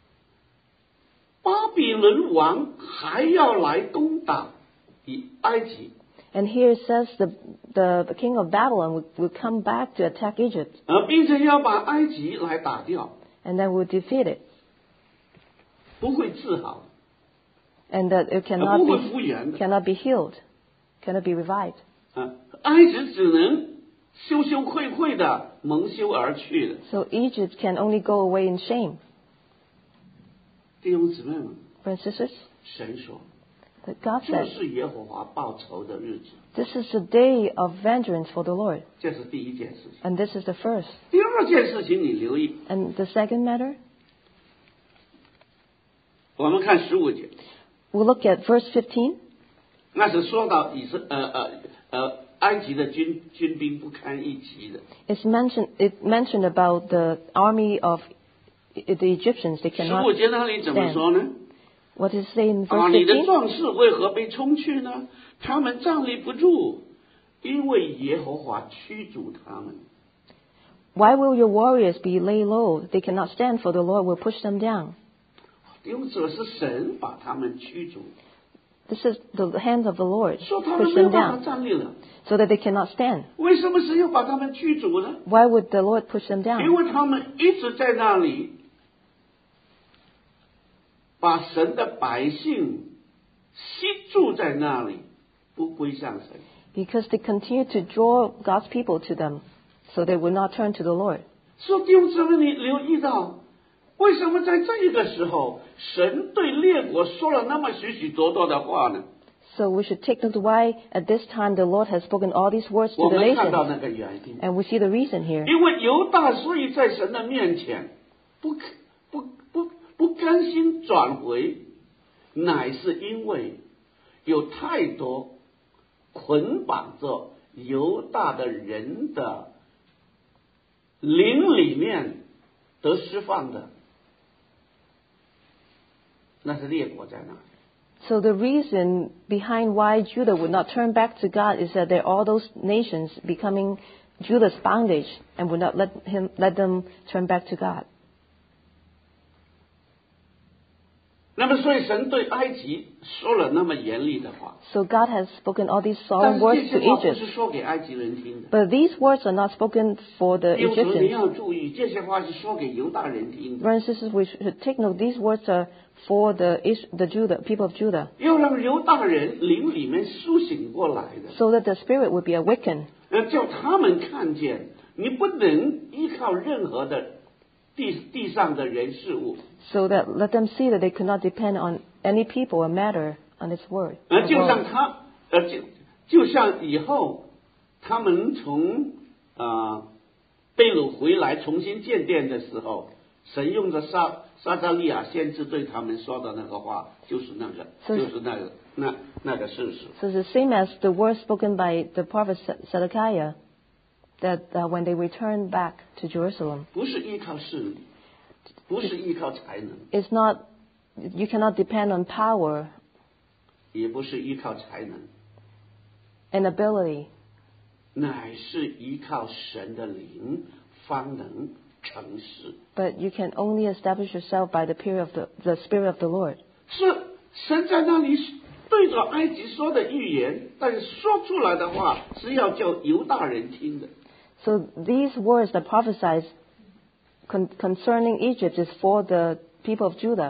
巴比伦王还要来攻打埃及， And here it says the king of Babylon would come back to attack Egypt, 并且要把埃及来打掉， and then would defeat it, 不会治好， and that it 不会复原的。 cannot be healed, cannot be revived. 埃及只能羞羞愧愧的蒙羞而去的。 So Egypt can only go away in shame. 弟兄姊妹们， Brothers and sisters, 神说， that God 这 said, 是耶和华报仇的日子， this is the day of vengeance for the Lord, 这是第一件事情。 and this is the first. 第二件事情，你留意， And the second matter, 我们看15节， we'll look at verse 15. 那是说到埃及的军兵不堪一击的。 It mentioned about the army of the Egyptians. They 15 cannot 节那里怎么 stand. 说呢？ What does it say in verse 你的 15? 壮士为何被冲去呢？他们站立不住，因为耶和华驱逐他们。 Why will your warriors be laid low? They cannot stand, for the Lord will push them down. 因为这是神把他们驱逐， This is the hand of the Lord 说他们 push 没有 them 办法 down, 站立了。 so that they cannot stand. 为什么神要把他们驱逐呢？ Why would the Lord push them 因 down? 为他们一直在那里把神的百姓吸住在那里，不归向神。 Because they continue to draw God's people to them, so they would not turn to the Lord. 所以弟兄姊妹，你留意到，为什么在这个时候，神对列国说了那么许许多多的话呢？ So we should take note why at this time the Lord has spoken all these words 我 to the 们看到 nations. 那个原因， And we see the reason here. 因为犹大所以在神的面前不甘心转回，乃是因为有太多捆绑着犹大的人的灵里面得释放的，那是列国在那里。 So the reason behind why Judah would not turn back to God is that there are all those nations becoming Judah's bondage and would not let them turn back to God. 那么，所以神对埃及说了那么严厉的话， So God has spoken all these 但 solemn 是这 words to 些话不 Egypt. 是说给埃及人听的。 But these words are not spoken for the 弟兄姊妹，你 Egyptians. 要注意，这些话是说给犹大人听的， Brothers and sisters, we should take note. These words are for the Judah, people of Judah, 要让犹大人灵里面苏醒过来的， so that the spirit would be awakened, 叫他们看见，你不能依靠任何的地上的人事物， so that let them see that they could not depend on any people or matter on His word. 就像以后他们从被掳回来重新建殿的时候，神用着撒迦利亚先知对他们说的那个话，就是那个事实。 So it's the same as the words spoken by the prophet Zedekiah, that when they return back to Jerusalem, 不是依靠势力，不是依靠才能， it's not, you cannot depend on power 也不是依靠才能， and ability, 乃是依靠神的灵，方能成事。 but you can only establish yourself by the power of the Spirit of the Lord. 是神在那里对着埃及说的预言，但是说出来的话是要叫犹大人听的。 So these words that prophesied concerning Egypt is for the people of Judah.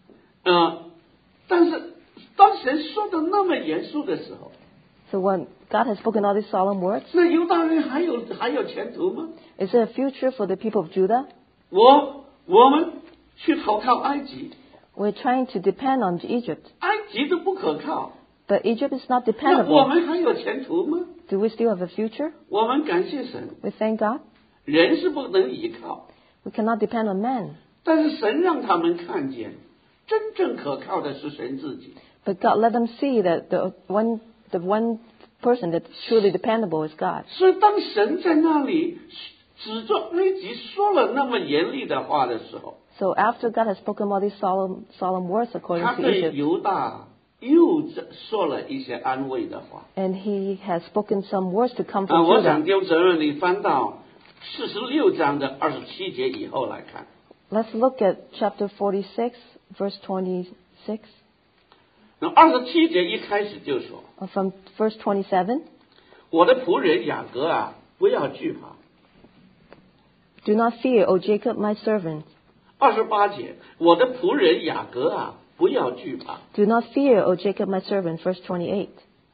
但是当神说的那么严肃的时候， So when God has spoken all these solemn words, 那犹大人还有前途吗？ is there a future for the people of Judah? 我们去投靠埃及， We're trying to depend on Egypt, 埃及都不可靠， but Egypt is not 那我 dependable. 们还有前途吗？ Do we still have a future? 我们感谢神， We thank God. 人是不能依靠， We cannot depend on man. 但是神让他们看见，真正可靠的是神自己。 But God let them see that the one person that's truly dependable is God. 所以当神在那里指着埃及说了那么严厉的话的时候， So after God has spoken all these solemn words 他 according to 对 Egypt, 犹大又说了一些安慰的话。 and he has spoken some words to comfort 我想 Judah. 丢责任你翻到46章的27节以后来看。 Let's look at chapter 46, verse 26. 那27节一开始就说， From verse 27, 我的仆人雅各啊，不要惧怕。 Do not fear, O Jacob, my servant. 28节，我的仆人雅各啊，不要惧怕。 Do not fear, O Jacob, my servant. Verse 28.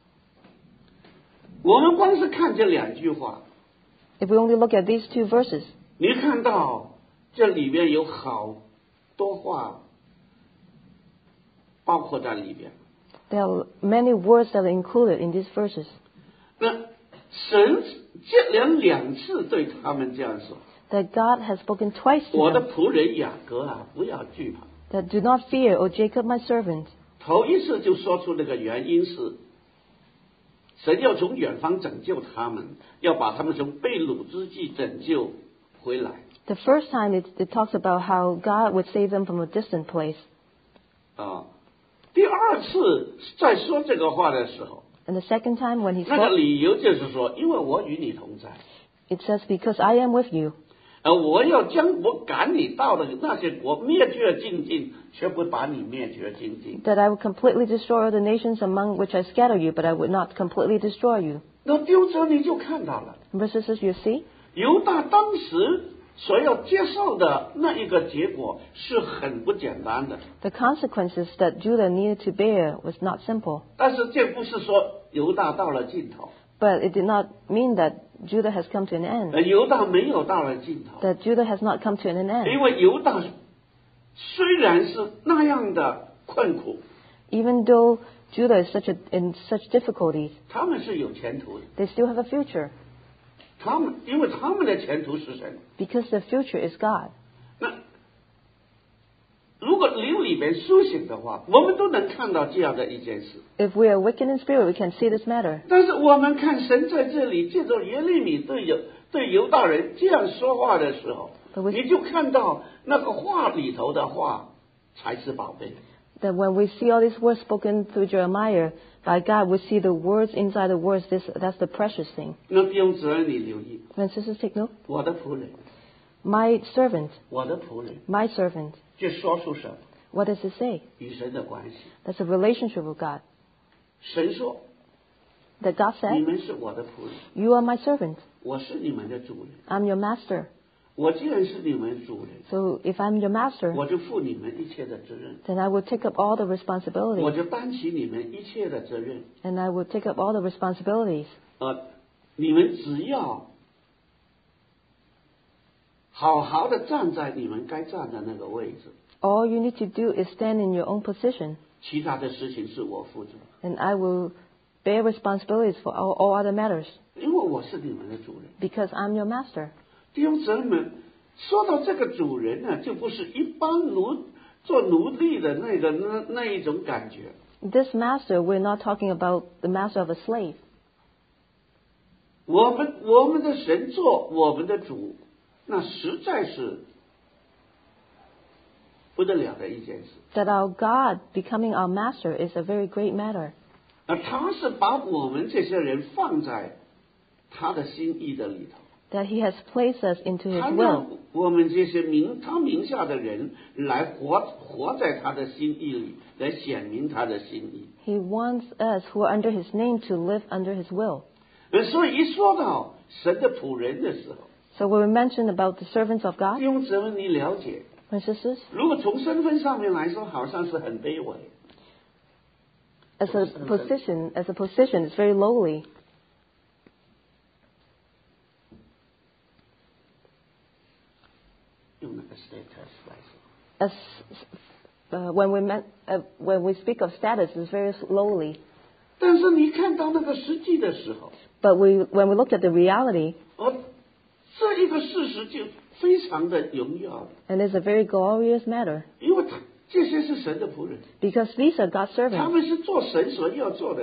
我们光是看这两句话， If we only look at these two verses, 你看到这里面有好多话包括在里边。 there are many words that are included in these verses. 那神接连两次对他们这样说， That God has spoken twice to 我的 them. 仆人雅各啊，不要惧怕。 That do not fear, O Jacob, my servant. 头一次就说出那个原因是，神要从远方拯救他们，要把他们从被掳之地拯救回来。 The first time it talks about how God would save them from a distant place. 第二次在说这个话的时候， And the second time when he 那个 spoke, 理由就是说，因为我与你同在， it says, Because I am with you. 我要将我赶你到的那些国灭绝尽尽，却不把你灭绝尽尽。 That I would completely destroy the nations among which I scatter you, but I would not completely destroy you. 那丢着你就看到了， Verses you see, 犹大当时所要接受的那一个结果是很不简单的。 the consequences that Judah needed to bear was not simple. 但是这不是说犹大到了尽头， But it did not mean that Judah has come to an end. 犹大没有到了尽头， That Judah has not come to an 因 end. 为犹大虽然是那样的困苦， Even though Judah is in such difficulties, 他们是有前途的。 they still have a future. 因为他们的前途是神。 Because the future is God. 那如果灵里边苏醒的话，我们都能看到这样的一件事。 If we are wicked in spirit, we can see this matter. 但是我们看神在这里借着耶利米对犹大人这样说话的时候， But we- 你就看到那个话里头的话才是宝贝。 That when we see all these words spoken through Jeremiah by God, we see the words inside the words. That's the precious thing. 那弟兄姊妹，你留意， When sisters take note, 我的仆人， my servant, 我的仆人， my servant. 这说出什么？ What does it say? 与神的关系。 That's a relationship with God. 神说 That God：“ 你 said, 们是我的仆人， You are my servant. 我是你们的主人。 I'm your master. 我既然是你们主人， So if I'm your master, 我就负你们一切的责任， then I will take up all the 我 responsibilities. 就担起你们一切的责任。 And I will take up all the responsibilities. 你们只要好好的站在你们该站的那个位置， All you need to do is stand in your own position, 其他的事情是我负责， and I will bear responsibilities for all other matters, 因为我是你们的主人。” because I'm your master. 弟兄姊妹们，说到这个主人呢，就不是一般做奴隶的那一种感觉。 This master, we're not talking about the master of a slave. 我们的神做我们的主，那实在是不得了的一件事。 That our God becoming our master is a very great matter. 他是把我们这些人放在他的心意的里头。 That He has placed us into His 他 will. 让我们这些他名下的人来活在他的心意里，来显明他的心意。 He wants us who are under His name to live under His will. 所以一说到神的仆人的时候， So when we mention about the servants of 弟 God, 兄姊妹，你了解， my sisters, 如果从身份上面来说，好像是很卑微。 as a position, it's very lowly. 用那个 status 来说， As when we speak of status, it's very lowly. 但是你看到那个实际的时候， But when we look at the reality, 这一个事实就非常的荣耀， and it's a very glorious matter, 因为这些是神的仆人， because these are God's 他 servants. 们是做神所要做的事。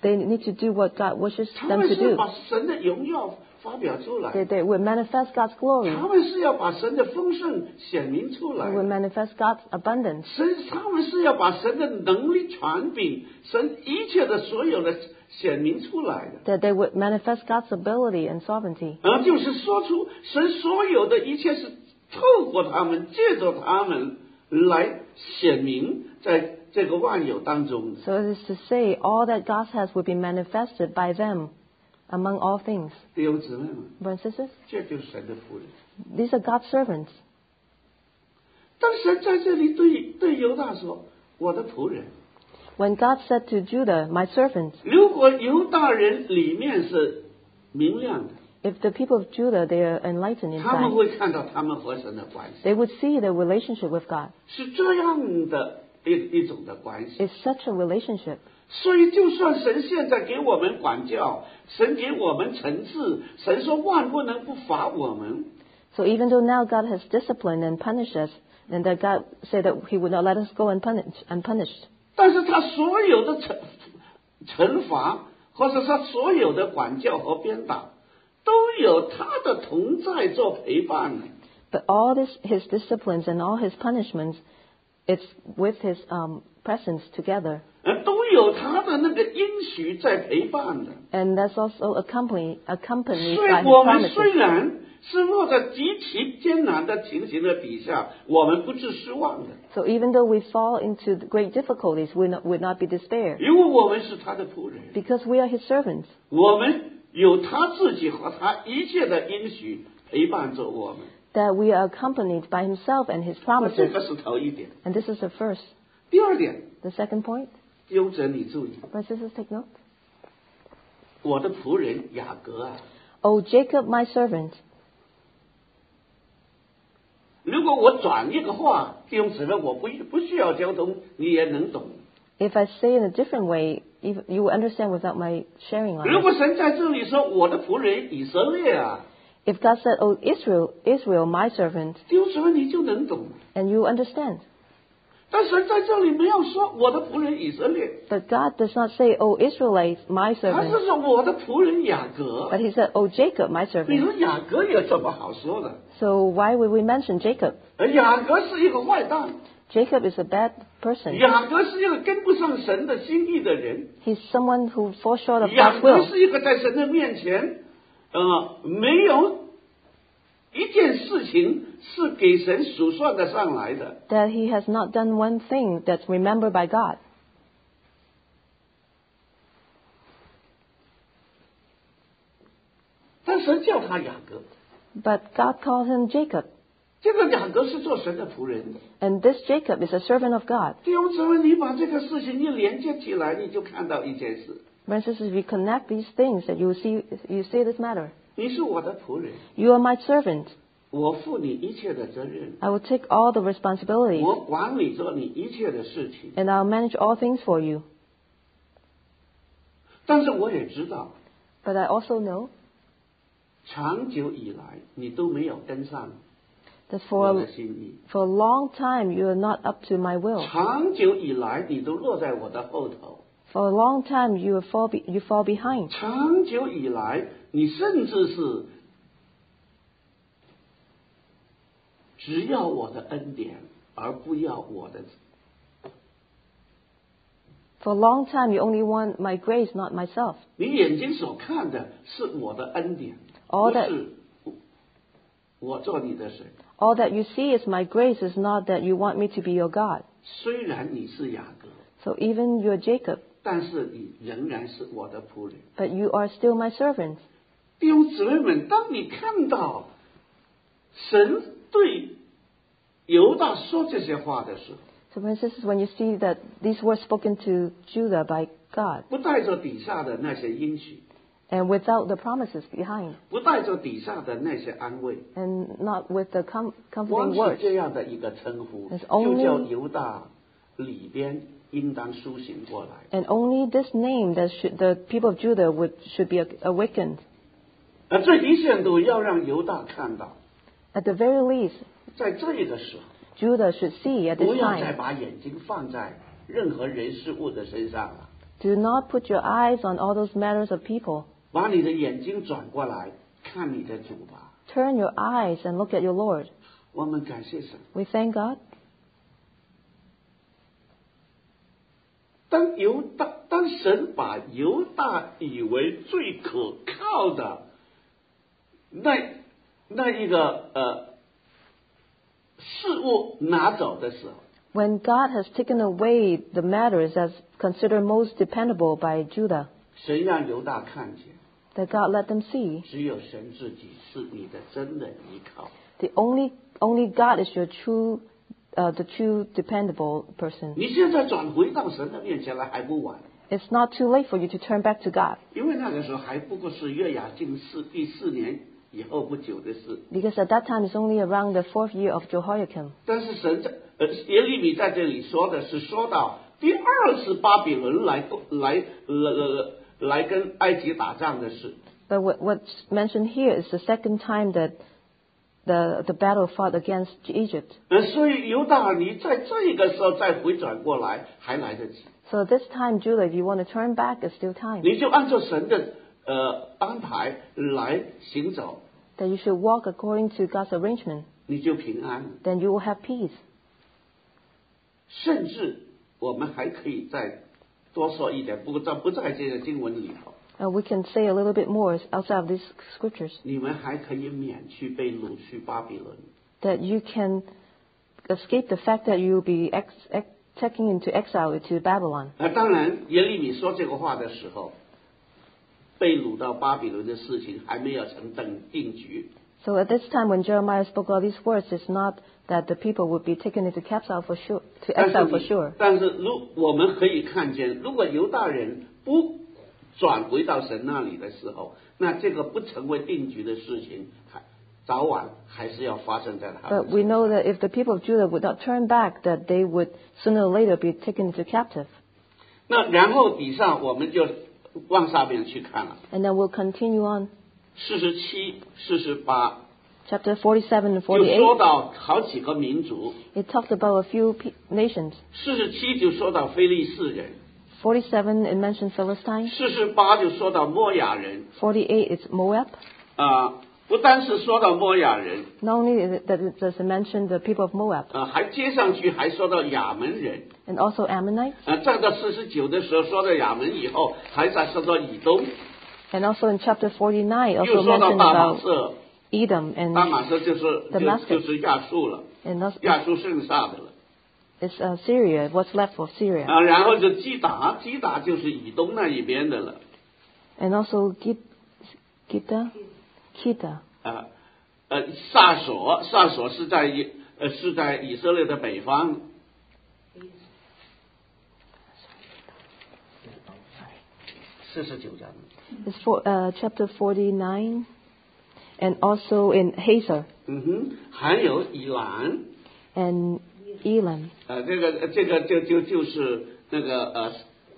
They need to do what God wishes 他 them 们 to 是要 do. 把神的荣耀发表出来， They would manifest God's glory. 他们是要把神的丰盛显明出 They 来， would manifest God's abundance. 他们是要把神的能力传给神一切的所有的显明出来的， That they would manifest God's ability and sovereignty. 就是说出神所有的一切是透过他们，借着他们来显明在这个万有当中的。 So it is to say, all that God has would be manifested by them among all things. 弟兄姊妹们， Brothers and sisters, 这就是神的仆人。 these are God's servants. 当神在这里对犹大说：“我的仆人。” When God said to Judah, my servant, 如果犹大人里面是明亮的， if the people of Judah, they are enlightened 他们 inside, 会看到他们和神的关系 they would see their relationship with God. 是这样的一种的关系。 It's such a relationship. 所以，就算神现在给我们管教，神给我们惩治，神说万不能不罚我们， So even though now God has disciplined and punished us, and that God said that He would not let us go unpunished, 但是他所有的惩罚，或者他所有的管教和鞭打，都有他的同在做陪伴。 but all His disciplines and all His punishments, it's with His presence together. 都有他的那个应许在陪伴的。 And that's also accompanied 所以 by 我 His 们虽 promises. 然是落在极其艰难的情形的底下，我们不致失望的， So even though we fall into the great difficulties, we would not be despair. 因为我们是他的仆人， Because we are His servants. 我们有他自己和他一切的应许陪伴着我们。 That we are accompanied by Himself and His 这 promises. 个是头一点。 And this is the first. 第二点， The second point, 优者你注意， brothers and sisters, take note. 我的仆人雅各啊， O Jacob, my servant. 如果我转一个话，弟兄姊妹，我不需要交通，你也能懂。 If I say in a different way, you will understand without my sharing on 如 it. 果神在这里说我的仆人以色列啊， If God said, O Israel, my servant, 弟兄姊妹你就能懂。 and you understand. 但神在这里没有说我的仆人以色列， But God does not say, O Israelites, my 他 servant. 是说我的仆人雅各。 But He said, O Jacob, my 你 servant. 说雅各有什么好说的？ So why would we mention Jacob? 而雅各是一个坏蛋， Jacob is a bad person. 雅各是一个跟不上神的心意的人， He's someone who falls short of 雅 God's 各 will. 是一个在神的面前，没有一件事情是给神数算得上来的。 That he has not done one thing that's remembered by God. 但神叫他雅各， But God called him Jacob. 这个雅各是做神的仆人的。 And this Jacob is a servant of God. 弟兄姊妹，你把这个事情一连接起来，你就看到一件事： Brothers and sisters, if you connect these things, that you see this matter. 你是我的仆人， You are my servant. 我负你一切的责任， I will take all the responsibilities, 我管理着你一切的事情。 and I'll manage all things for you. 但是我也知道， But I also know 长久以来你都没有跟上 that 我的心意， for a long time you are not up to my will. 长久以来你都落在我的后头， For a long time you fall behind. 长久以来你甚至是只要我的恩典，而不要我的。 For a long time you only want my grace, not myself. 你眼睛所看的是我的恩典， All 不 that- 是我做你的神。 All that you see is my grace, is not that you want me to be your God. 虽然你是雅各， So even you're Jacob, 但是你仍然是我的仆人。 but you are still my servant. 弟兄姊妹们，当你看到神对犹大说这些话的时候， So for instance, when you see that these were spoken to Judah by God, 不带着底下的那些应许， and without the promises behind, 不带着底下的那些安慰， and not with the 光 comforting 是 words, 这样的一个称呼， It's 就 only- 叫犹大里边应当苏醒过来。 and only this name that the people of Judah should be awakened. 最低限度要让犹大看到， At the very least, 在这个时候， Judah should see at 不 this 要再 time 把眼睛放在任何人事物的身上了。 Do not put your eyes on all those matters of people. 把你的眼睛转过来看你的主吧。 Turn your eyes and look at your Lord. 我们感谢神。 We thank God. 当神把犹大以为最可靠的那一个事物拿走的时候， When God has taken away the matters as considered most dependable by Judah, 神让犹大看见， that God let them see 只有神自己是你的真的依靠。 the only God is your the true dependable person. 你现在转回到神的面前来还不晚， It's not too late for you to turn back to God, 因为那个时候还不过是约雅敬第4年以后不久的事。 because at that time it's only around the 4th year of Jehoiakim. 但是神在耶利米在这里说的是说到第2次巴比伦来跟埃及打仗的事。 But what's mentioned here is the second time that the battle fought against Egypt. 所以犹大你在这个时候再回转过来还来得及， So this time, Judah, if you want to turn back, it's still time. 你就按照神的安排来行走， That you should walk according to God's arrangement. 你就平安了。 Then you will have peace. 甚至我们还可以再多说一点，不过不在这个经文里头。 We can say a little bit more outside of these scriptures. 你们还可以免去被掳去巴比伦。 That you can escape the fact that you will be taken into exile to Babylon. 当然，耶利米说这个话的时候，被掳到巴比伦的事情还没有成定局。 So at this time, when Jeremiah spoke all these words, it's not that the people would be taken into exile for sure. To exile for sure. 但是我们可以看见，如果犹大人不转回到神那里的时候，那这个不成为定局的事情，早晚还是要发生在他们。 But we know that if the people of Judah would not turn back, that they would sooner or later be taken into captive. 那然后底下我们就往上面去看了， And then we'll continue on. 47、48 Chapter 47 and 就说 48, 到好几个民族， it talked about a few nations. 47就说到非利士人， 47, it mentions Philistine. 48就说到摩亚人。 48, it's Moab. 不单是说到摩亚人， Not only does it mention the people of Moab, 还接上去还说到亚门人。 and also Ammonites. 再到49的时候说到亚门以后，还在说到以东， And also in chapter 49, 又 also 说到 mentioned 大马 about 色， Edom. And 大马色就是就是亚述了， also 亚述剩下的了。 it's Syria, what's left for Syria. 然后就基达就是以东那一边的了。 And also Kita. 撒索是在以色列的北方。49章。 It's chapter 49, and also in Hazor 还有以兰。 and Elam. 这个就是那个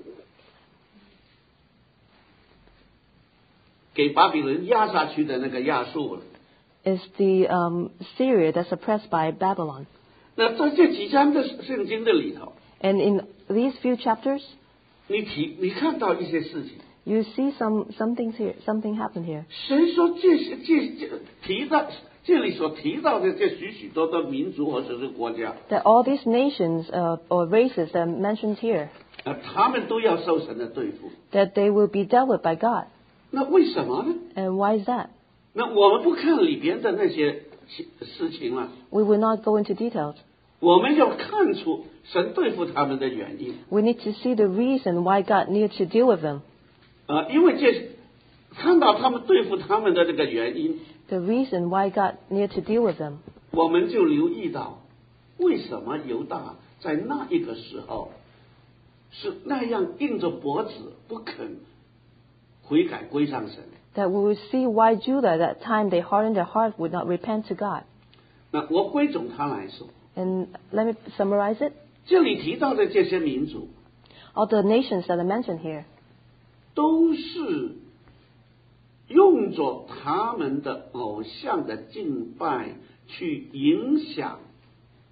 给巴比伦压下去的那个亚述了。 Is the Syria that's oppressed by Babylon. 那在这几章的圣经的里头， And in these few chapters, 你看到一些事情， you see something happened here. 神说这提到这里所提到的这许多的民族或者是国家， That all these nations or races that are mentioned here, 他们都要受神的对付。 that they will be dealt with by God. 那为什么呢？ And why is that? 那我们不看里边的那些事情了， We will not go into details. 我们要看出神对付他们的原因。 We need to see the reason why God needs to deal with them. 因为看到他们对付他们的这个原因， The reason why God needs to deal with them. 我们就留意到，为什么犹大在那一个时候是那样硬着脖子不肯悔改归向神。 That we will see why Judah at that time they hardened their heart, would not repent to God. 那我归总他来说， And let me summarize it. 这里提到的这些民族， All the nations that are mentioned here, 都是用着他们的偶像的敬拜去影响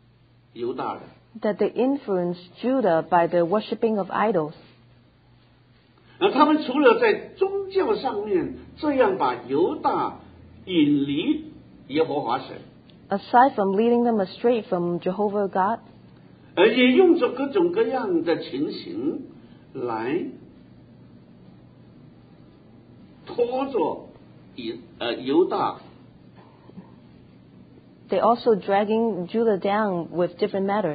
犹大人。 that they influenced Judah by the worshipping of idols. 他们除了在宗教上面这样把犹大引离耶和华神， aside from leading them astray from Jehovah God, 也用着各种各样的情形来拖着犹大。 they also dragging Judah down with different matters.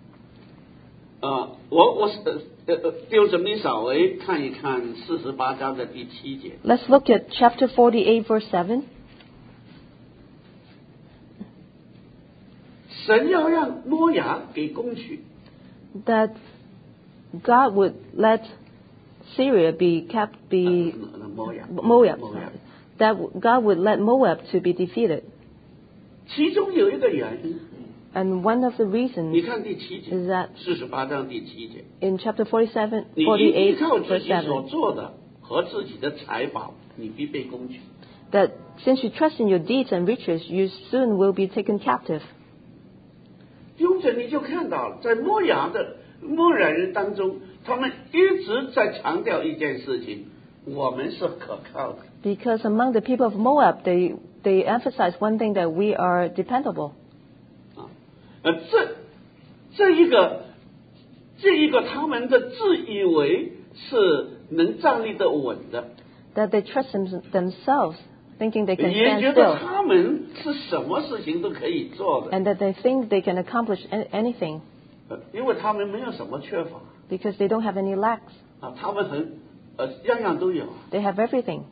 弟兄姊妹稍微看一看48章的第7节。 Let's look at chapter 48, verse 7. 神要让摩押给攻取， That God would let Syria be Moab. That God would let Moab to be defeated. 其中有一个原因， And one of the reasons 你看第7节 is that ，48章第7节， in chapter 47, 你依 48, 靠自 verse 己所 7, 做的和自己的财宝，你必被攻取。 that since you trust in your deeds and riches, you soon will be taken captive. 因此你就看到了，在摩押人当中，他们一直在强调一件事情：我们是可靠的。 Because among the people of Moab, they emphasize one thing, that we are dependable. 这一个他们的自以为是能站立得稳的， That they trust themselves, thinking they can 也 stand 觉得 still, 他们是什么事情都可以做的， and that they think they can accomplish anything 因为他们没有什么缺乏 because they don't have any lacks. 他们样样都有。 They have everything.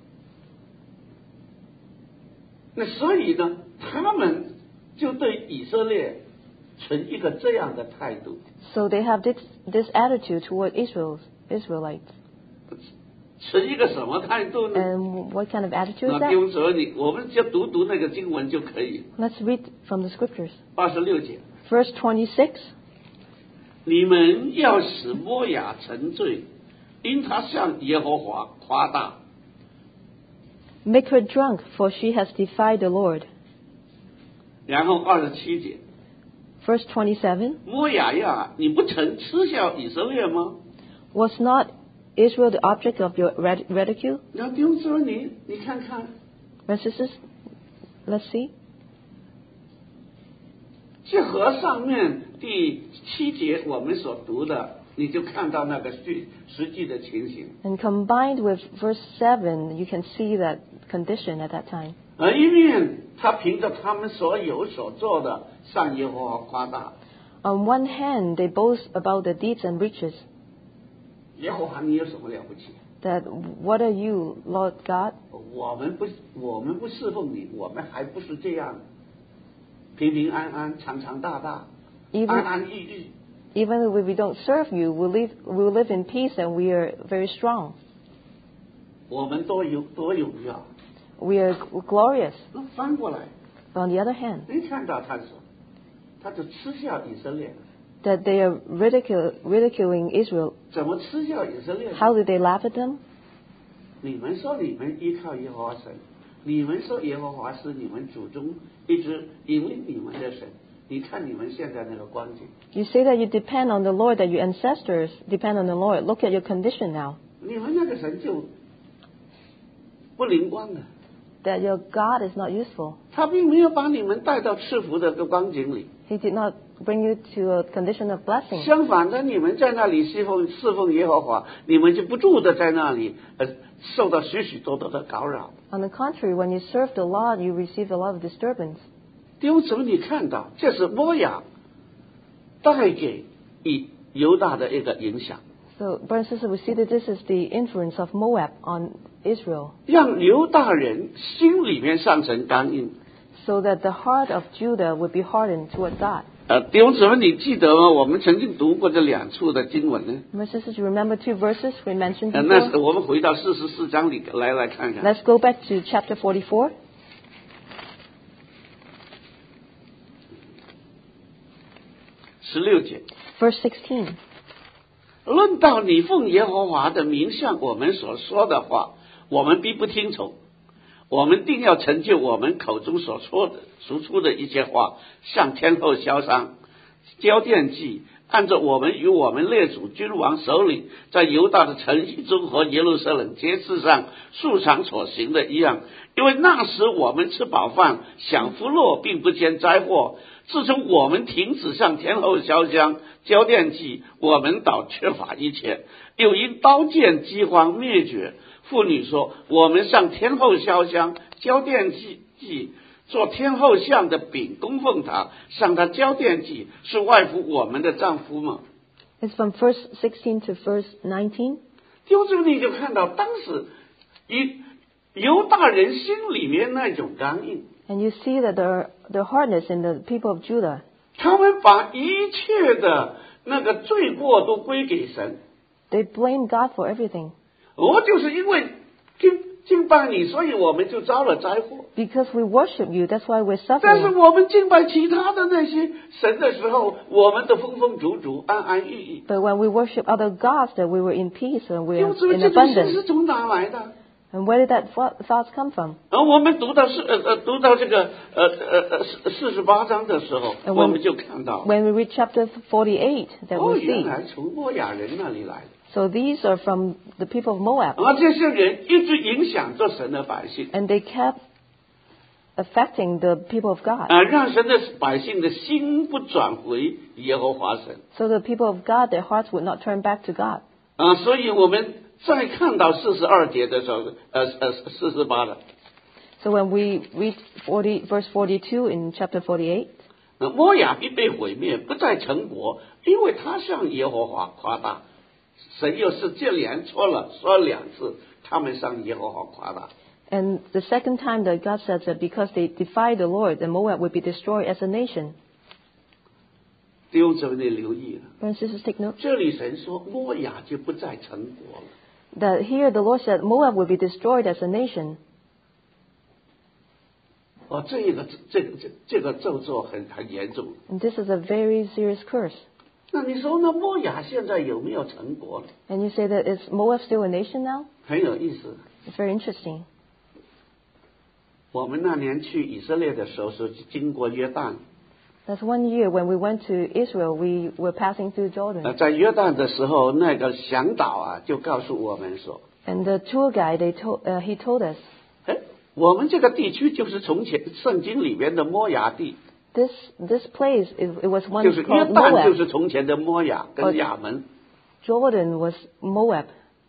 那所以呢，他们就对以色列存一个这样的态度。 So they have this attitude toward Israelites. 存一个什么态度呢？ And what kind of attitude is 那弟 that? 兄姊妹，我们就读那个经文就可以。 Let's read from the scriptures. 26节， Verse 26. 你们要使摩押沉醉，因他向耶和华夸大。 Make her drunk, for she has defied the Lord. 然后27节， Verse 27. 摩押呀，你不曾嗤笑以色列吗？ Was not Israel the object of your ridicule? 那弟兄姊妹，你看看， Brothers and sisters, let's see. 结合上面第7节我们所读的，你就看到那个实际的情形。 And combined with verse 7, you can see that condition at that time. 一面他凭着他们所有所做的向耶和华夸大， On one hand, they boast about the deeds and riches. 耶和华你有什么了不起？ That what are you, Lord God? 我们不侍奉你，我们还不是这样平平安安、长长大大、安 Even 安逸逸。 even if we don't serve you, we will live in peace and we are very strong. 我们多荣耀。 We are glorious. 那翻过来， But on the other hand, 你看到他说，他就嗤笑以色列。 that they are ridiculing Israel. 怎么嗤笑以色列呢？ How did they laugh at them? 你们说你们依靠耶和华神，你们说耶和华是你们祖宗一直引领你们的神。你看你们现在那个光景， You say that you depend on the Lord, that your ancestors depend on the Lord. Look at your condition now. 你们那个神就不灵光的， That your God is not useful. 他并没有把你们带到赐福的个光景里。 He did not bring you to a condition of blessing. 相反的，你们在那里侍奉耶和华，你们就不住的在那里受到许许多多的干扰。 On the contrary, when you serve the Lord, you receive a lot of disturbance. 弟兄姊妹，你看到这是摩押带给犹大的一个影响， So, brothers and sisters, we see that this is the influence of Moab on Israel, 让犹大人心里面上层刚硬。 so that the heart of Judah would be hardened toward God. 弟兄姊妹，你记得吗？我们曾经读过这2处的经文呢。 Brothers and sisters, you remember 2 verses we mentioned 那 before? 我们回到44章里来看看。 Let's go back to chapter 44. 16节， Verse 16. 论到你奉耶和华的名向我们所说的话，我们必不听从。我们定要成就我们口中所说的一些话，向天后销商， 交奠祭，按照我们与我们列祖君王首领在犹大的城邑中和耶路撒冷街市上素常所行的一样，因为那时我们吃饱饭，享福乐，并不见灾祸。自从我们停止向天后烧香交奠祭，我们倒缺乏一切，又因刀剑饥荒灭绝。妇女说，我们向天后烧香交奠祭，做天后像的饼供奉他，向他交奠祭，是外乎我们的丈夫吗？ It's from verse 16 to verse 19. 弟兄姊妹，你就看到当时犹大人心里面那种刚硬， And you see that the hardness in the people of Judah. 他们把一切的那个罪过都归给神。 They blame God for everything. 就是因为敬拜你，所以我们就遭了灾祸。 Because we worship you, that's why we're 但是 suffering. 我们敬拜其他的那些神的时候，我们的丰丰足足、安安逸逸。 But when we worship other gods, that we were in peace and we 因 are 为这个 in 这种心 abundance. 是从哪来的？ And where did that thoughts come from? 我们读到这个48章的时候， And 我们就看到， When we read chapter 48, that we 原 see. 来从摩亚人那里来的。 So these are from the people of Moab. 这些人一直影响着神的百姓， And they kept affecting the people of God. 让神的百姓的心不转回耶和华神。 So the people of God, their hearts would not turn back to God. 所以我们再看到42节的时候，48了。 So when we read verse 42 in chapter 48, 摩亚必被毁灭，不再成国，因为他向耶和华夸大。神又是接连说2次，他们向耶和华夸大。 and the second time that God says that because they defied the Lord, then Moab would be destroyed as a nation. 弟兄姊妹，你留意了， Brothers and sisters, take note 这里神说摩亚就不再成国了。 that here the Lord said Moab would be destroyed as a nation. 这个咒詛很严重。 And this is a very serious curse. 那你说呢？摩亚现在有没有成国了？ And you say that is Moab still a nation now? 很有意思。 It's very interesting. 我们那年去以色列的时候是经过约旦， That's one year when we went to Israel, we were passing through Jordan. 在约旦的时候，那个向导就告诉我们说， And the tour guide, he told us, 我们这个地区就是从前圣经里边的摩亚地， this place, it was 就 once 是约 called 旦，就 Moab. 是从前的摩亚跟亚门。 Jordan was Moab.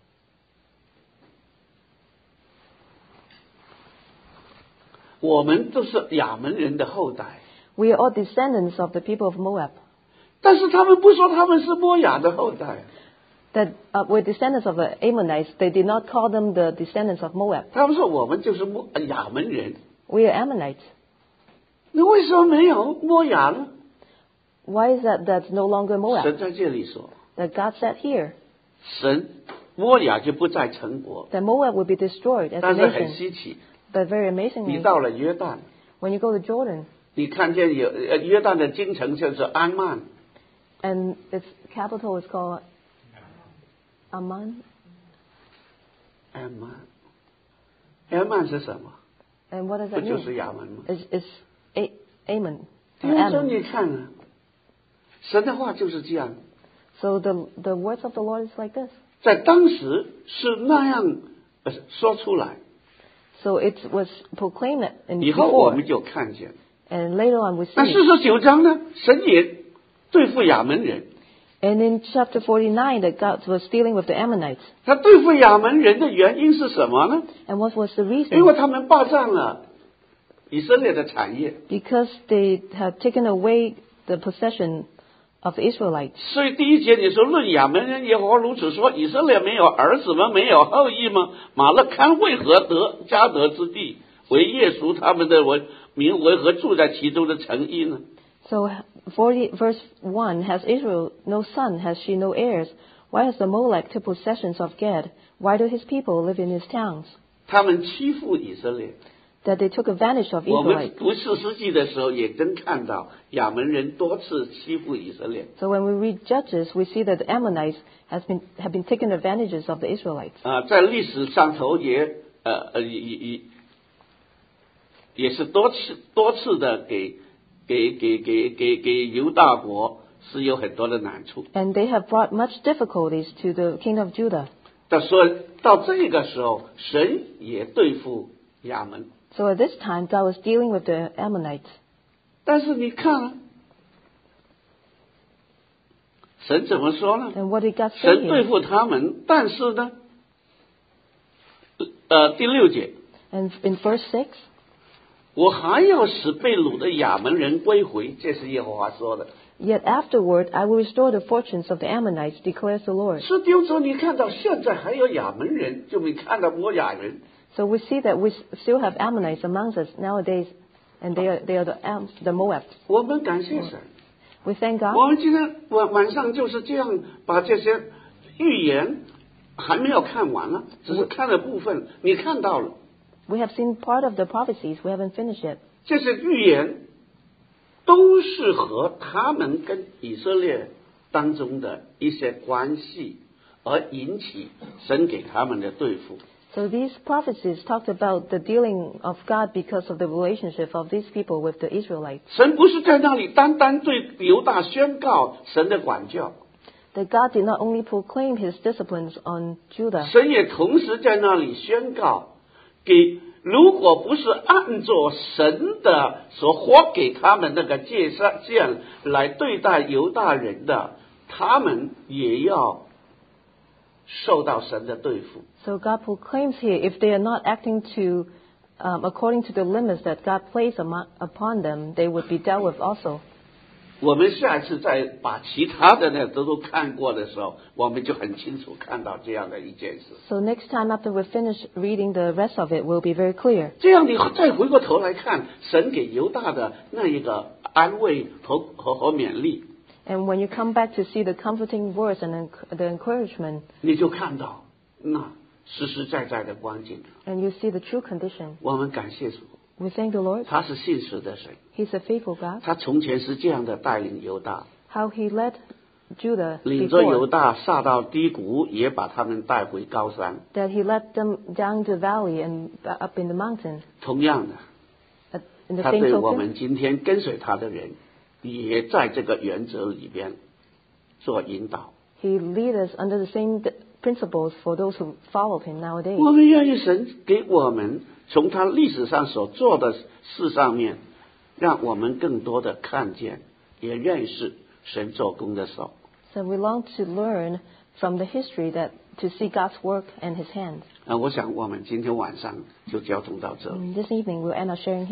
我们都是亚门人的后代， We are all descendants of the people of Moab. 但是他们不说他们是摩亚的后代， That were descendants of the Ammonites. They did not call them the descendants of Moab. 他们说我们就是亚门人。 We are Ammonites. 那为什么没有摩亚呢？ Why is that that's no longer Moab? 神在这里说， That God said here 神摩亚就不再成国， that Moab would be destroyed as a 但是很 nation. 稀奇， But very 你 amazingly, 到了约旦， when you go to Jordan, 你看见有约旦的京城就是安曼， and its capital is called Amman. 安曼是什么？ And what does 不 that 就是 mean? 亚门吗？ It's Ammon. 弟兄姊 Ammon. 妹，你看啊，神的话就是这样， So the words of the Lord is like this. 在当时是那样说出来， So it was proclaimed in 以后我 before, 们就看见。 and later on we 那 see. 49章呢，神也对付亚门人， And in chapter 49, that God was dealing with the Ammonites. 他对付亚门人的原因是什么呢？ And what was the 因 reason? 为他们霸占了以色列的产业， Because they had taken away the possession of the Israelites. 所以第1节你说论亚门人，耶和华如此说：以色列没有儿子吗？没有后裔吗？马勒堪为何得迦得之地？为耶稣他们的民为何住在其中的城邑呢？ So verse 1, has Israel no son? Has she no heirs? Why has the Molech took possessions of Gad? Why do his people live in his towns? 他们欺负以色列。 That they took advantage of 我们 Israelites. 读士师记的时候，也真看到亚门人多次欺负以色列。 So when we read Judges, we see that the Ammonites have been taking advantages of the Israelites. 在历史上头也是多次的给犹大国是有很多的难处。 And they have brought much difficulties to the king of Judah. 但说到这个时候，神也对付亚门。 So at this time, God was dealing with the Ammonites. 但是你看啊，神怎么说呢？ And what did God say 神对 here? 付他们，但是呢，第6节， And in verse 6, 我还要使被掳的亚门人归回，这是耶和华说的。 Yet afterward I will restore the fortunes of the Ammonites, declares the Lord. 是弟兄姊妹，你看到现在还有亚门人，就没看到摩亚人。 So we see that we still have Ammonites amongst us nowadays, and they are the Moab. 我们感谢神， We thank God. 我们今天晚上就是这样把这些预言还没有看完了，只是看了部分。你看到了 We have seen part of the prophecies. We haven't finished yet. 这些预言，都是和他们跟以色列当中的一些关系而引起神给他们的对付。 So these prophecies talked about the dealing of God because of the relationship of these people with the Israelites. 神不是在那里单单对犹大宣告神的管教， That God did not only proclaim His disciplines on Judah, 神也同时在那里宣告，给如果不是按照神的所活给他们那个界限来对待犹大人的，他们也要受到神的对付。 so God proclaims here, if they are not acting according to the limits that God placed upon them, they would be dealt with also. 我们下一次再把其他的呢都看过的时候，我们就很清楚看到这样的一件事。 So next time after we finish reading the rest of it, we'll be very clear. 这样你再回过头来看神给犹大的那一个安慰和勉励， And when you come back to see the comforting words and the encouragement, 你就看到那实实在在的光景。 and you see the true condition, 我们感谢主， we thank the Lord. 他是信实的神， He's a faithful God. 他从前是这样的带领犹大， How He led Judah 领着犹 before, 大下到低谷，也把他们带回高山。 that He led them down the valley and up in the mountain. 同样的， In the 他 same 对我 token, 们今天跟随他的人，也在这个原则里边做引导。 He leads us under the same principles for those who follow Him nowadays. 我们愿意神给我们从他历史上所做的事上面，让我们更多的看见，也认识神做工的手。 So we long to learn from the history to see God's work and His hands. 我想我们今天晚上就交通到这里。 This evening we'll end our sharing here.